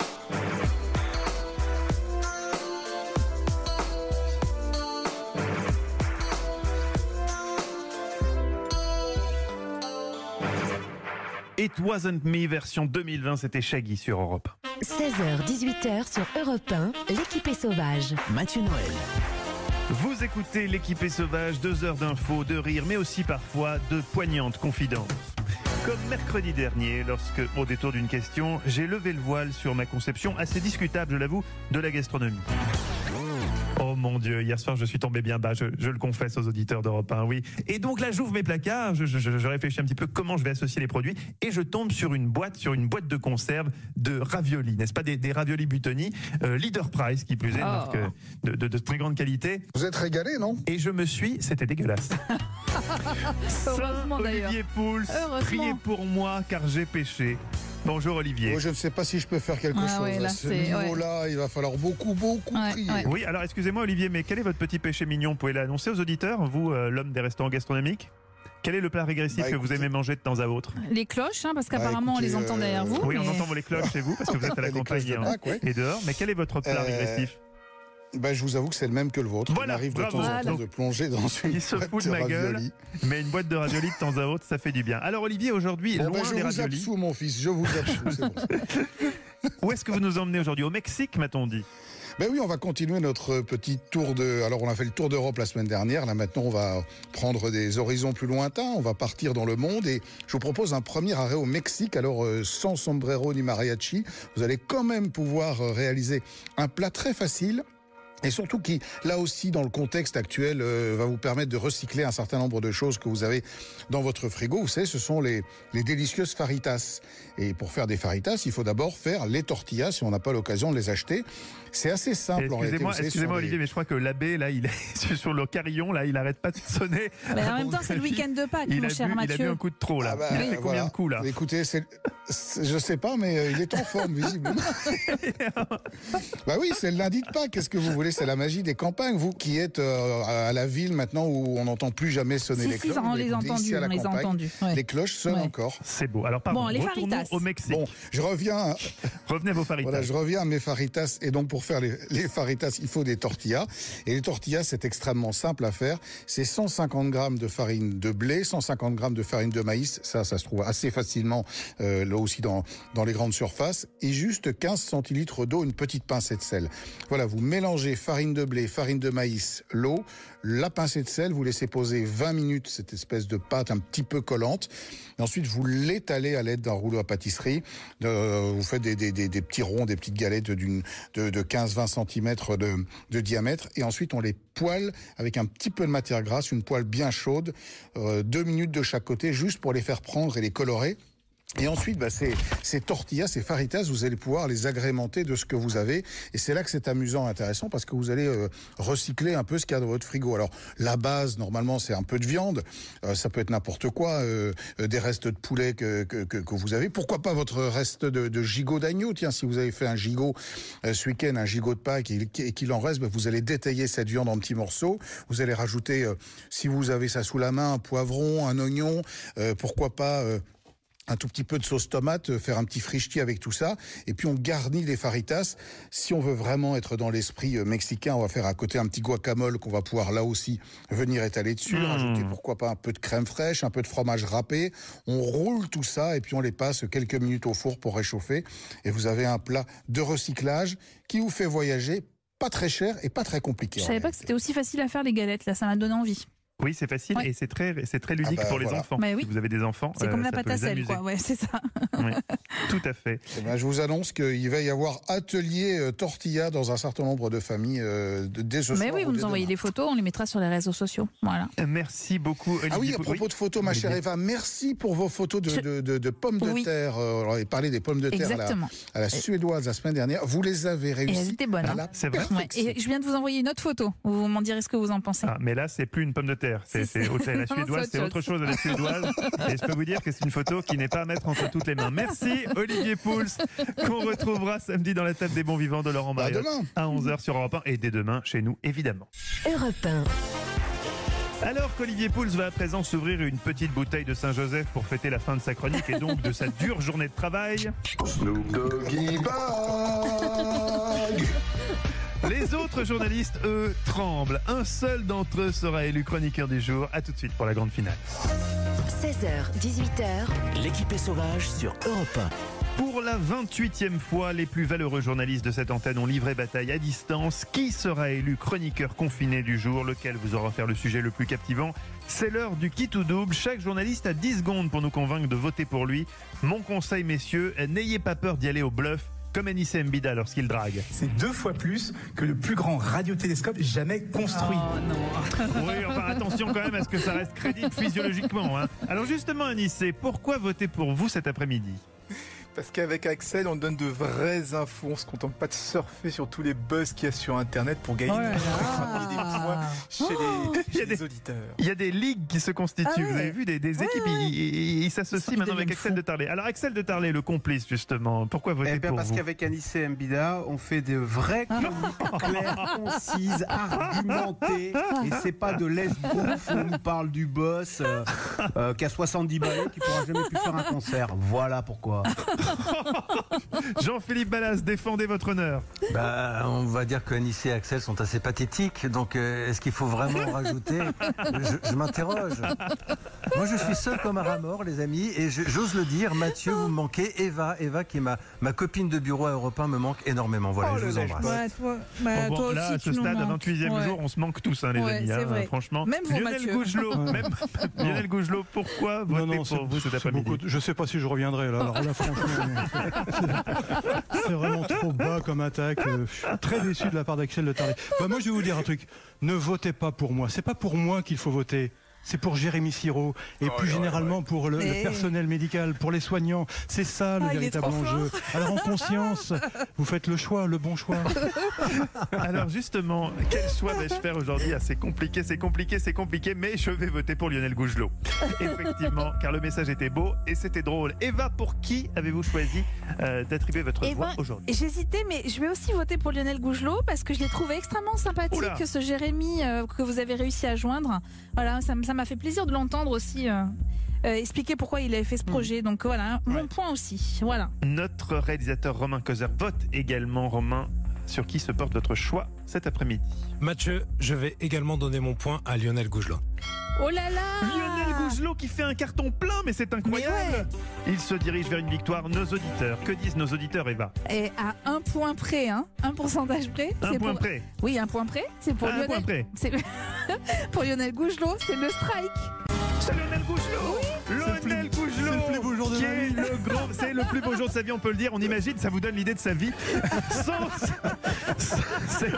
It Wasn't Me, version deux mille vingt, c'était Shaggy sur Europe. seize heures dix-huit heures sur Europe un, l'équipée sauvage. Mathieu Noël. Vous écoutez l'équipée sauvage, deux heures d'infos, de rire, mais aussi parfois de poignantes confidences. Comme mercredi dernier, lorsque, au détour d'une question, j'ai levé le voile sur ma conception assez discutable, je l'avoue, de la gastronomie. Oh mon Dieu, hier soir je suis tombé bien bas, je, je le confesse aux auditeurs d'Europe un, oui. Et donc là j'ouvre mes placards, je, je, je réfléchis un petit peu comment je vais associer les produits et je tombe sur une boîte, sur une boîte de conserve de raviolis, n'est-ce pas, des, des raviolis Buitoni, euh, Leader Price qui plus est, une Oh. marque de, de, de très grande qualité. Vous êtes régalé, non? Et je me suis, c'était dégueulasse. Heureusement, Saint d'ailleurs. Olivier Pouls, Heureusement. priez pour moi car j'ai péché. Bonjour Olivier. Moi, je ne sais pas si je peux faire quelque Ah chose. ouais, là, à ce c'est- ouais. niveau-là, il va falloir beaucoup, beaucoup Ouais, prier. ouais. Oui, alors excusez-moi Olivier, mais quel est votre petit péché mignon? Vous pouvez l'annoncer aux auditeurs, vous, euh, l'homme des restaurants gastronomiques? Quel est le plat régressif Bah, que vous aimez manger de temps à autre? Les cloches, hein, parce Bah, qu'apparemment on les écoutez, entend derrière vous. Oui, mais- on entend les cloches chez vous parce que vous êtes à la Les campagne cloches de et, en- Pâques, ouais. et dehors. Mais quel est votre plat Euh, régressif? Ben, je vous avoue que c'est le même que le vôtre. Voilà, Il m'arrive de bravo. temps en Voilà. temps de plonger dans une Il se boîte fout de ma gueule, raviolis. mais une boîte de raviolis de temps à autre, ça fait du bien. Alors Olivier, aujourd'hui, Bon, loin ben, je des vous raviolis, absous, mon fils, je vous absous. c'est bon. où est-ce que vous nous emmenez aujourd'hui? Au Mexique, m'a-t-on dit? Ben oui, on va continuer notre petit tour de... Alors, on a fait le tour d'Europe la semaine dernière. Là, maintenant, on va prendre des horizons plus lointains. On va partir dans le monde. Et je vous propose un premier arrêt au Mexique. Alors, euh, sans sombrero ni mariachi, vous allez quand même pouvoir euh, réaliser un plat très facile. Et surtout qui, là aussi, dans le contexte actuel, euh, va vous permettre de recycler un certain nombre de choses que vous avez dans votre frigo. Vous savez, ce sont les, les délicieuses faritas. Et pour faire des faritas, il faut d'abord faire les tortillas, si on n'a pas l'occasion de les acheter. C'est assez simple, en réalité. Excusez-moi, Vous savez, ce excusez-moi sont Olivier, mais je crois que l'abbé, là, il est sur le carillon, là, il arrête pas de sonner. Mais en À même mon temps, c'est le avis, week-end de Pâques, il mon a cher bu, Il a Mathieu. bu un coup de trop, là. Ah bah, il a fait voilà. combien de coups, là? Écoutez, c'est, c'est- je sais pas, mais euh, il est en forme, visiblement. Bah oui, c'est le lundi de Pâques. Qu'est-ce que vous voulez? C'est la magie des campagnes. Vous qui êtes euh, à la ville maintenant où on n'entend plus jamais sonner Si, les si, cloches. ça, on vous les a écoutez ici entendus, à la on les a campagne, entendus, ouais. Les cloches sonnent Ouais. encore. C'est beau. Alors, pardon, Bon, les retournons faritas. au Mexique. Bon, je reviens. Revenez à vos faritas. Voilà, je reviens à mes faritas. Et donc, pour faire les, les faritas, il faut des tortillas. Et les tortillas, c'est extrêmement simple à faire. C'est cent cinquante grammes de farine de blé, cent cinquante grammes de farine de maïs. Ça, ça se trouve assez facilement, euh, là aussi, dans, dans les grandes surfaces. Et juste quinze centilitres d'eau, une petite pincée de sel. Voilà, vous mélangez farine de blé, farine de maïs, l'eau, la pincée de sel, vous laissez poser vingt minutes cette espèce de pâte un petit peu collante. Et ensuite, vous l'étalez à l'aide d'un rouleau à pâtisserie. Euh, vous faites des, des, des, des petits ronds, des petites galettes d'une, de, de quinze à vingt centimètres de, de diamètre. Et ensuite, on les poêle avec un petit peu de matière grasse, une poêle bien chaude, euh, deux minutes de chaque côté, juste pour les faire prendre et les colorer. Et ensuite, bah, ces, ces tortillas, ces faritas, vous allez pouvoir les agrémenter de ce que vous avez. Et c'est là que c'est amusant et intéressant parce que vous allez euh, recycler un peu ce qu'il y a dans votre frigo. Alors, la base, normalement, c'est un peu de viande. Euh, ça peut être n'importe quoi. Euh, euh, des restes de poulet que, que, que, que vous avez. Pourquoi pas votre reste de, de gigot d'agneau? Tiens, si vous avez fait un gigot euh, ce week-end, un gigot de Pâques et, et qu'il en reste, bah, vous allez détailler cette viande en petits morceaux. Vous allez rajouter, euh, si vous avez ça sous la main, un poivron, un oignon. Euh, pourquoi pas... Euh, un tout petit peu de sauce tomate, faire un petit frichti avec tout ça, et puis on garnit les faritas. Si on veut vraiment être dans l'esprit mexicain, on va faire à côté un petit guacamole qu'on va pouvoir là aussi venir étaler dessus, Mmh. rajouter pourquoi pas un peu de crème fraîche, un peu de fromage râpé. On roule tout ça et puis on les passe quelques minutes au four pour réchauffer, et vous avez un plat de recyclage qui vous fait voyager, pas très cher et pas très compliqué. Je savais pas que c'était aussi facile à faire les galettes, là, ça m'a donné envie. Oui, c'est facile Ouais. et c'est très, c'est très ludique Ah bah, pour les voilà. enfants. Bah oui. Si vous avez des enfants, C'est comme euh, la ça pâte peut à les sel, amuser. quoi. Ouais, c'est ça. Oui, tout à fait. Eh ben, je vous annonce qu'il va y avoir atelier euh, tortilla dans un certain nombre de familles euh, de- dès ce Mais soir oui, ou vous dès nous envoyez demain. des photos, on les mettra sur les réseaux sociaux. Voilà. Merci beaucoup, Olivier. Ah oui, à Pou- propos de photos, ma chère Eva, merci pour vos photos de, Je- de, de, de pommes de Oui. terre. Euh, on avait parlé des pommes de terre à la, Exactement. à la suédoise la semaine dernière. Vous les avez Et réussies. elles étaient bonnes. à hein. la C'est vrai. Ouais. Et je viens de vous envoyer une autre photo. Vous m'en direz ce que vous en pensez. Ah, mais là, c'est plus une pomme de terre. C'est, Si, c'est, si. c'est la Non, suédoise, c'est c'est autre autre chose à la suédoise. Et je peux vous dire que c'est une photo qui n'est pas à mettre entre toutes les mains. Merci, Olivier Pouls, qu'on retrouvera samedi dans la table des bons vivants de Laurent Bah, Mariotte demain. à onze heures sur Europe un et dès demain chez nous, évidemment. Europe un. Alors qu'Olivier Pouls va à présent s'ouvrir une petite bouteille de Saint-Joseph pour fêter la fin de sa chronique et donc de sa dure journée de travail, Snoop Doggy Dogg. les autres journalistes, eux, tremblent. Un seul d'entre eux sera élu chroniqueur du jour. À tout de suite pour la grande finale. seize heures, dix-huit heures. L'équipée sauvage sur Europe un. Pour la vingt-huitième fois, les plus valeureux journalistes de cette antenne ont livré bataille à distance. Qui sera élu chroniqueur confiné du jour? Lequel vous aura offert le sujet le plus captivant? C'est l'heure du qui tout double. Chaque journaliste a dix secondes pour nous convaincre de voter pour lui. Mon conseil, messieurs, n'ayez pas peur d'y aller au bluff, comme Anissé Mbida lorsqu'il drague. C'est deux fois plus que le plus grand radiotélescope jamais construit. Oui, enfin attention quand même à ce que ça reste crédible physiologiquement. Hein. Alors justement, Anissé, pourquoi voter pour vous cet après-midi? Parce qu'avec Axel, on donne de vraies infos. On se contente pas de surfer sur tous les buzz qu'il y a sur Internet pour gagner Oh là des, là. des points chez Oh. les, Il y a chez les des- auditeurs. Il y a des ligues qui se constituent. Ah ouais. Vous avez vu des, des Ouais, équipes, ouais. ils- ils ils s'associent Ils maintenant avec deviennent Axel de Tarlet. Alors Axel de Tarlet, le complice justement, pourquoi voter Eh bien, pour parce vous qu'avec Anissé Mbida, on fait de vraies chroniques claires, concises, argumentées. Et c'est pas de l'esbrouf où on nous parle du boss euh, euh, qui a soixante-dix balais qui pourra jamais plus faire un concert. Voilà pourquoi. Jean-Philippe Ballas, défendez votre honneur. Bah, on va dire que Anissé et Axel sont assez pathétiques, donc euh, est-ce qu'il faut vraiment en rajouter? Je, je m'interroge. Moi, je suis seul comme un rat mort, les amis, et je- j'ose le dire, Mathieu, vous me manquez. Eva, Eva qui est ma, ma copine de bureau à Europe un, me manque énormément. Voilà, Oh, je le vous embrasse. lèche-botte. Ouais, toi, bah, Bon, bon, toi là, aussi, à ce tu nous stade, à manques. vingt-huitième Ouais. jour, on se manque tous, hein, les Ouais, amis. c'est hein, vrai. franchement. Même vous, Lionel Mathieu. Gougelot, même Lionel Gougelot, pourquoi voter non, pour c'est- vous cet c'est après-midi beaucoup- Je sais pas si je reviendrai là. Alors là, franchement, c'est- c'est vraiment trop bas comme attaque. Euh, Je suis très déçu de la part d'Axel de Tarlet. Bah, moi, je vais vous dire un truc. Ne votez pas pour moi. C'est pas pour moi qu'il faut voter. C'est pour Jérémy Sirot et Oh, plus ouais, généralement pour le, le Mais- personnel médical, pour les soignants. C'est ça le Ah, il est véritable trop enjeu. Alors en conscience, vous faites le choix, le bon choix. Alors justement, quel choix vais-je faire aujourd'hui? Ah, c'est compliqué, c'est compliqué, c'est compliqué, mais je vais voter pour Lionel Gougelot. Effectivement, car le message était beau et c'était drôle. Eva, pour qui avez-vous choisi euh, d'attribuer votre Eh voix ben, aujourd'hui? j'hésitais, mais je vais aussi voter pour Lionel Gougelot parce que je l'ai trouvé extrêmement sympathique, Oula. ce Jérémy euh, que vous avez réussi à joindre. Voilà, ça m- ça m'a fait plaisir de l'entendre aussi euh, euh, expliquer pourquoi il avait fait ce projet. Donc voilà, mon point aussi. Voilà. Notre réalisateur Romain Causer vote également. Romain, sur qui se porte votre choix cet après-midi? Mathieu, je vais également donner mon point à Lionel Gougelot. Oh là là Lionel Gougelot qui fait un carton plein, mais c'est incroyable. Il se dirige vers une victoire. Nos auditeurs, que disent nos auditeurs, Eva? Et à un point près, hein, un pourcentage près. Un c'est point pour- près. Oui, un point près. C'est pour Un Lionel. point près. c'est- pour Lionel Gougelot, c'est le strike. C'est Lionel Gougelot. Lionel Gougelot, c'est le plus beau jour de qui ma est vie. le grand, c'est le plus beau jour de sa vie, on peut le dire. On imagine, ça vous donne l'idée de sa vie. Sans, c'était,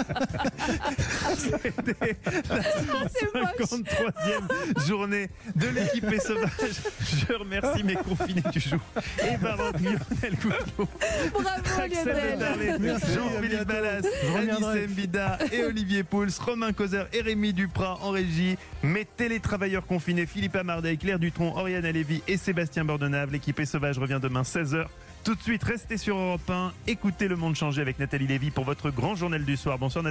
c'était la cinquante-troisième journée de l'équipée sauvage. Je remercie mes confinés du jour. Eva Rock, Lionel Gougelot, Bravo Axel Lionel. de Tarlet, Merci, à Jean-Philippe bientôt. Ballas, Je reviendrai. Anissé Mbida et Olivier Pouls, Romain Causer et Rémi Duprat en régie, mes télétravailleurs confinés Philippe Amardet, Claire Dutronc, Oriane Lévy et Sébastien Bordenave. L'équipée sauvage revient demain seize heures. Tout de suite, restez sur Europe un, écoutez Le Monde changer avec Nathalie Lévy pour votre grand journal du soir. Bonsoir Nathalie.